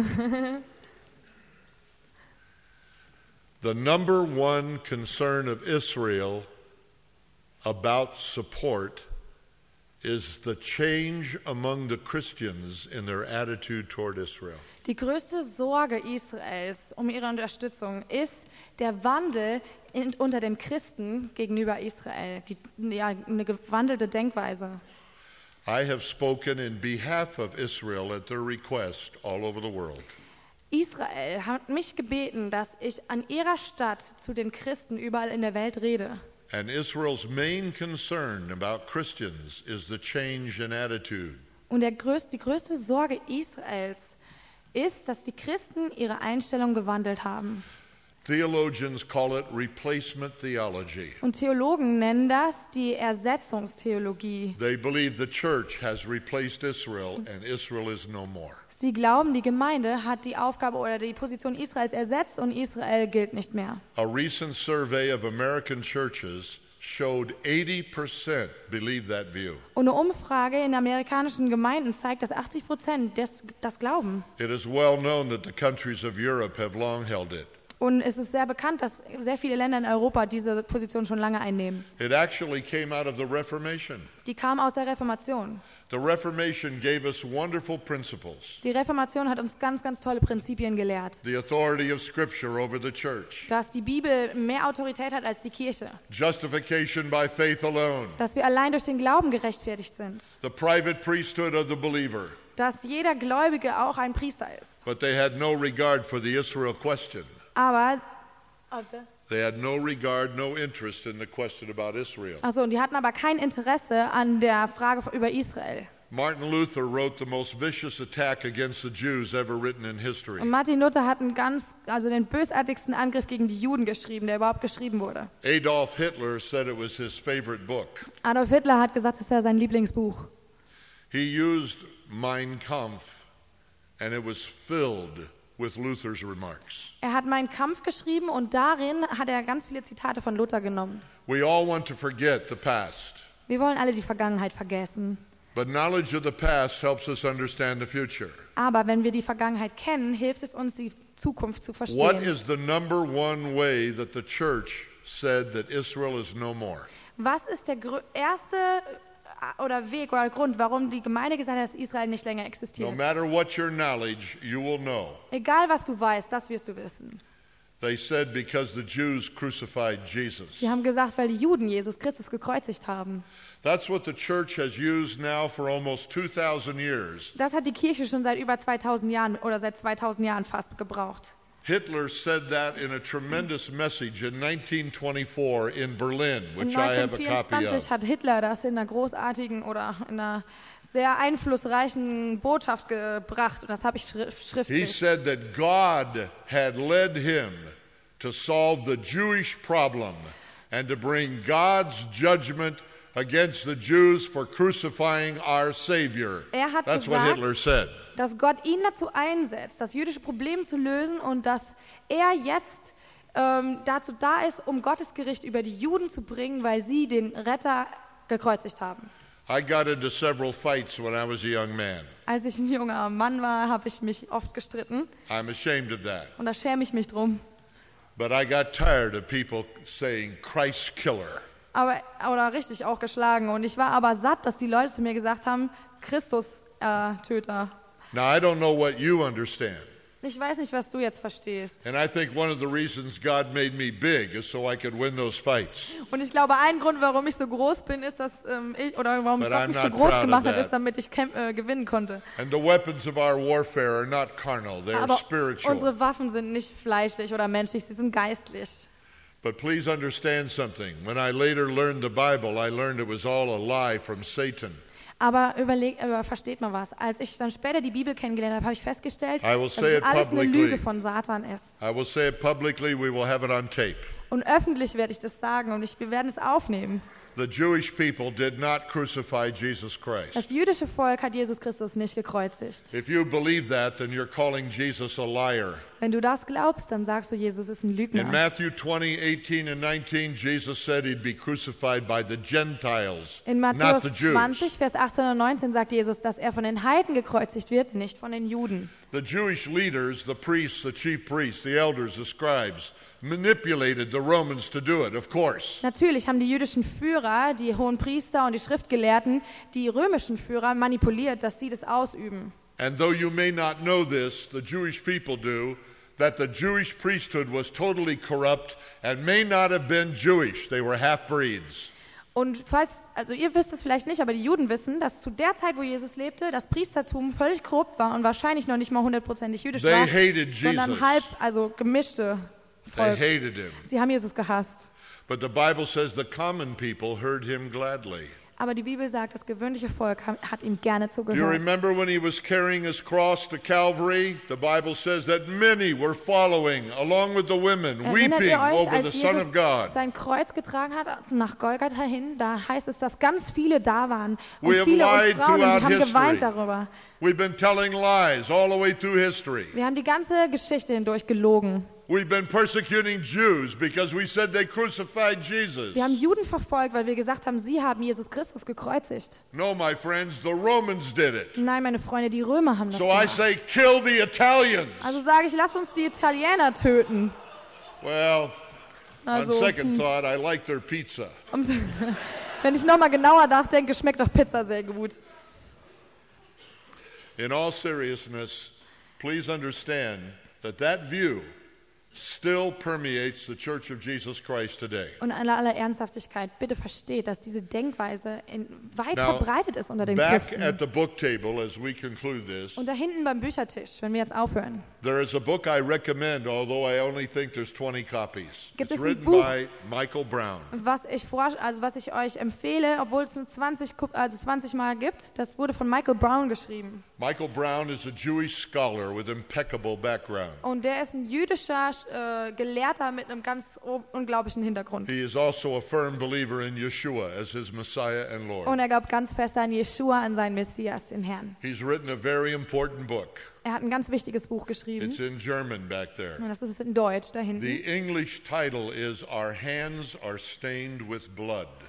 The number one concern of Israel about support is the change among the Christians in their attitude toward Israel. Die größte Sorge Israels um ihre Unterstützung ist der Wandel in, unter den Christen gegenüber Israel, die, ja, eine gewandelte Denkweise. I have spoken in behalf of Israel at their request all over the world. Israel hat mich gebeten, dass ich an ihrer Stadt zu den Christen überall in der Welt rede. And Israel's main concern about Christians is the change in attitude. Und der größte, die größte Sorge Israels ist, dass die Christen ihre Einstellung gewandelt haben. Theologians call it replacement theology. Und Theologen nennen das die Ersetzungstheologie. They believe the church has replaced Israel and Israel is no more. Sie glauben, die Gemeinde hat die Aufgabe oder die Position Israels ersetzt und Israel gilt nicht mehr. A recent survey of American churches showed eighty percent believe that view. Und eine Umfrage in amerikanischen Gemeinden zeigt, dass achtzig Prozent das, das glauben. It is well known that the countries of Europe have long held it. Und es ist sehr bekannt, dass sehr viele Länder in Europa diese Position schon lange einnehmen. It actually came out of the Reformation. Die kam aus der Reformation. The Reformation gave us wonderful principles. Die Reformation hat uns ganz, ganz tolle Prinzipien gelehrt. The authority of Scripture over the church. Dass die Bibel mehr Autorität hat als die Kirche. Justification by faith alone. Dass wir allein durch den Glauben gerechtfertigt sind. The private priesthood of the believer. Dass jeder Gläubige auch ein Priester ist. But they had no regard for the Israel question. Aber They had no regard, no interest in the question about Israel. Also, und die hatten aber kein Interesse an der Frage über Israel. Martin Luther wrote the most vicious attack against the Jews ever written in history. Und Martin Luther hat einen ganz, also den bösartigsten Angriff gegen die Juden geschrieben, der überhaupt geschrieben wurde. Adolf Hitler said it was his favorite book. Adolf Hitler hat gesagt, es wäre sein Lieblingsbuch. He used Mein Kampf and it was filled with Luther's remarks. Er hat Mein Kampf geschrieben und darin hat er ganz viele Zitate von Luther genommen. We all want to forget the past. Wir wollen alle die Vergangenheit vergessen. But knowledge of the past helps us understand the future. Aber wenn wir die Vergangenheit kennen, hilft es uns, die Zukunft zu verstehen. What is the number one way that the church said that Israel is no more? Was ist der grö- erste oder Weg oder Grund, warum die Gemeinde gesagt hat, dass Israel nicht länger existiert? No matter what your knowledge, you will know. Egal was du weißt, das wirst du wissen. They said because the Jews crucified Jesus. Sie haben gesagt, weil die Juden Jesus Christus gekreuzigt haben. That's what the church has used now for almost two thousand years. Das hat die Kirche schon seit über zweitausend Jahren oder seit zweitausend Jahren fast gebraucht. Hitler said that in a tremendous message in nineteen twenty-four in Berlin, In which I have a copy neunzehnhundertvierundzwanzig of. hat Hitler das in einer großartigen oder in einer sehr einflussreichen Botschaft gebracht und das habe ich schri- He schriftlich. said that God had led him to solve the Jewish problem and to bring God's judgment against the Jews for crucifying our Savior. Er hat That's what gesagt, Hitler said. dass Gott ihn dazu einsetzt, das jüdische Problem zu lösen und dass er jetzt ähm, dazu da ist, um Gottes Gericht über die Juden zu bringen, weil sie den Retter gekreuzigt haben. I got into several fights when I was a young man. Als ich ein junger Mann war, habe ich mich oft gestritten I'm ashamed of that. und da schäme ich mich drum. But I got tired of people saying Christ killer. Aber, oder richtig auch geschlagen. Und ich war aber satt, dass die Leute zu mir gesagt haben, Christus-Töter. Now, I don't know what you understand. Ich weiß nicht, was du jetzt verstehst. And I think one of the reasons God made me big is so I could win those fights. Und ich glaube, ein Grund, warum ich so groß bin, ist, dass ähm, ich, oder warum But Gott I'm mich so not groß proud of gemacht hat, that. ist, damit ich kämp- äh, gewinnen konnte. And the weapons of our warfare are not carnal, they are Aber spiritual. unsere Waffen sind nicht fleischlich oder menschlich, sie sind geistlich. But please understand something. When I later learned the Bible, I learned it was all a lie from Satan. Aber überleg, aber versteht mal was. Als ich dann später die Bibel kennengelernt habe, habe ich festgestellt, I will dass say es it alles eine publicly. Lüge von Satan ist. I will say it publicly, we will have it on tape. Und öffentlich werde ich das sagen und ich, wir werden es aufnehmen. The Jewish people did not crucify Jesus Christ. Das jüdische Volk hat Jesus Christus nicht gekreuzigt. If you believe that, then you're calling Jesus a liar. Wenn du das glaubst, dann sagst du, Jesus ist ein In Lügner. Matthew twenty, eighteen and nineteen, Jesus said he'd be crucified by the Gentiles, In not Matthäus the Jews. zwanzig, Vers achtzehn und neunzehn sagt Jesus, dass er von den Heiden gekreuzigt wird, nicht von den Juden. The Jewish leaders, the priests, the chief priests, the elders, the scribes, manipulated the Romans to do it, of course. Natürlich haben die jüdischen Führer, die hohen Priester und die Schriftgelehrten, die römischen Führer manipuliert, dass sie das ausüben. And though you may not know this, the Jewish people do, that the Jewish priesthood was totally corrupt and may not have been Jewish. They were half-breeds. Und falls, also ihr wisst es vielleicht nicht, aber die Juden wissen, dass zu der Zeit, wo Jesus lebte, das Priestertum völlig korrupt war und wahrscheinlich noch nicht mal hundertprozentig jüdisch They war, hated sondern Jesus. halb, also gemischte They Volk. hated him. Sie haben Jesus gehasst. But the Bible says the common people heard him gladly. Aber die Bibel sagt, das gewöhnliche Volk ha- hat ihm gerne Do you zugehört. remember when he was carrying his cross to Calvary? The Bible says that many were following along with the women, Erinnert weeping ihr euch, over the als Son of Jesus God. sein Kreuz getragen hat, nach Golgatha hin, da heißt es, dass ganz viele da waren und We have viele und lied Frauen, und throughout die haben history. geweint darüber. We've been telling lies all the way through history. Wir haben die ganze Geschichte hindurch gelogen. We've been persecuting Jews because we said they crucified Jesus. Wir haben Juden verfolgt, weil wir gesagt haben, sie haben Jesus Christus gekreuzigt. No, my friends, the Romans did it. Nein, meine Freunde, die Römer haben das So I gemacht. say, kill the Italians. Also sage ich, lasst uns die Italiener töten. Well, on Also, second thought, I like their pizza. Und wenn ich nochmal genauer nachdenke, schmeckt doch Pizza sehr gut. In all seriousness, please understand that that view still permeates the Church of Jesus Christ today. Und in aller, aller Ernsthaftigkeit, bitte versteht, dass diese Denkweise in, weit Now, verbreitet ist unter den back Christen. at the book table as we conclude this, Und da hinten beim Büchertisch, wenn wir jetzt aufhören, there is a book I recommend, although I only think there's twenty copies. Gibt It's es ein written Buch? by Michael Brown. was ich, vor, also was ich euch empfehle, obwohl es nur zwanzig, Kup- also zwanzig Mal gibt, das wurde von Michael Brown geschrieben. Michael Brown is a Jewish scholar with impeccable background. Und der ist ein jüdischer äh, Gelehrter mit einem ganz o- unglaublichen Hintergrund. He is also a firm believer in Yeshua as his Messiah and Und Lord. er glaubt ganz fest an Jeschua, an seinen Messias, den Herrn. He's written a very important book. Er hat ein ganz wichtiges Buch geschrieben. It's in German back there. Und das ist in Deutsch da The hinten. English title is Our Hands Are Stained with Blood.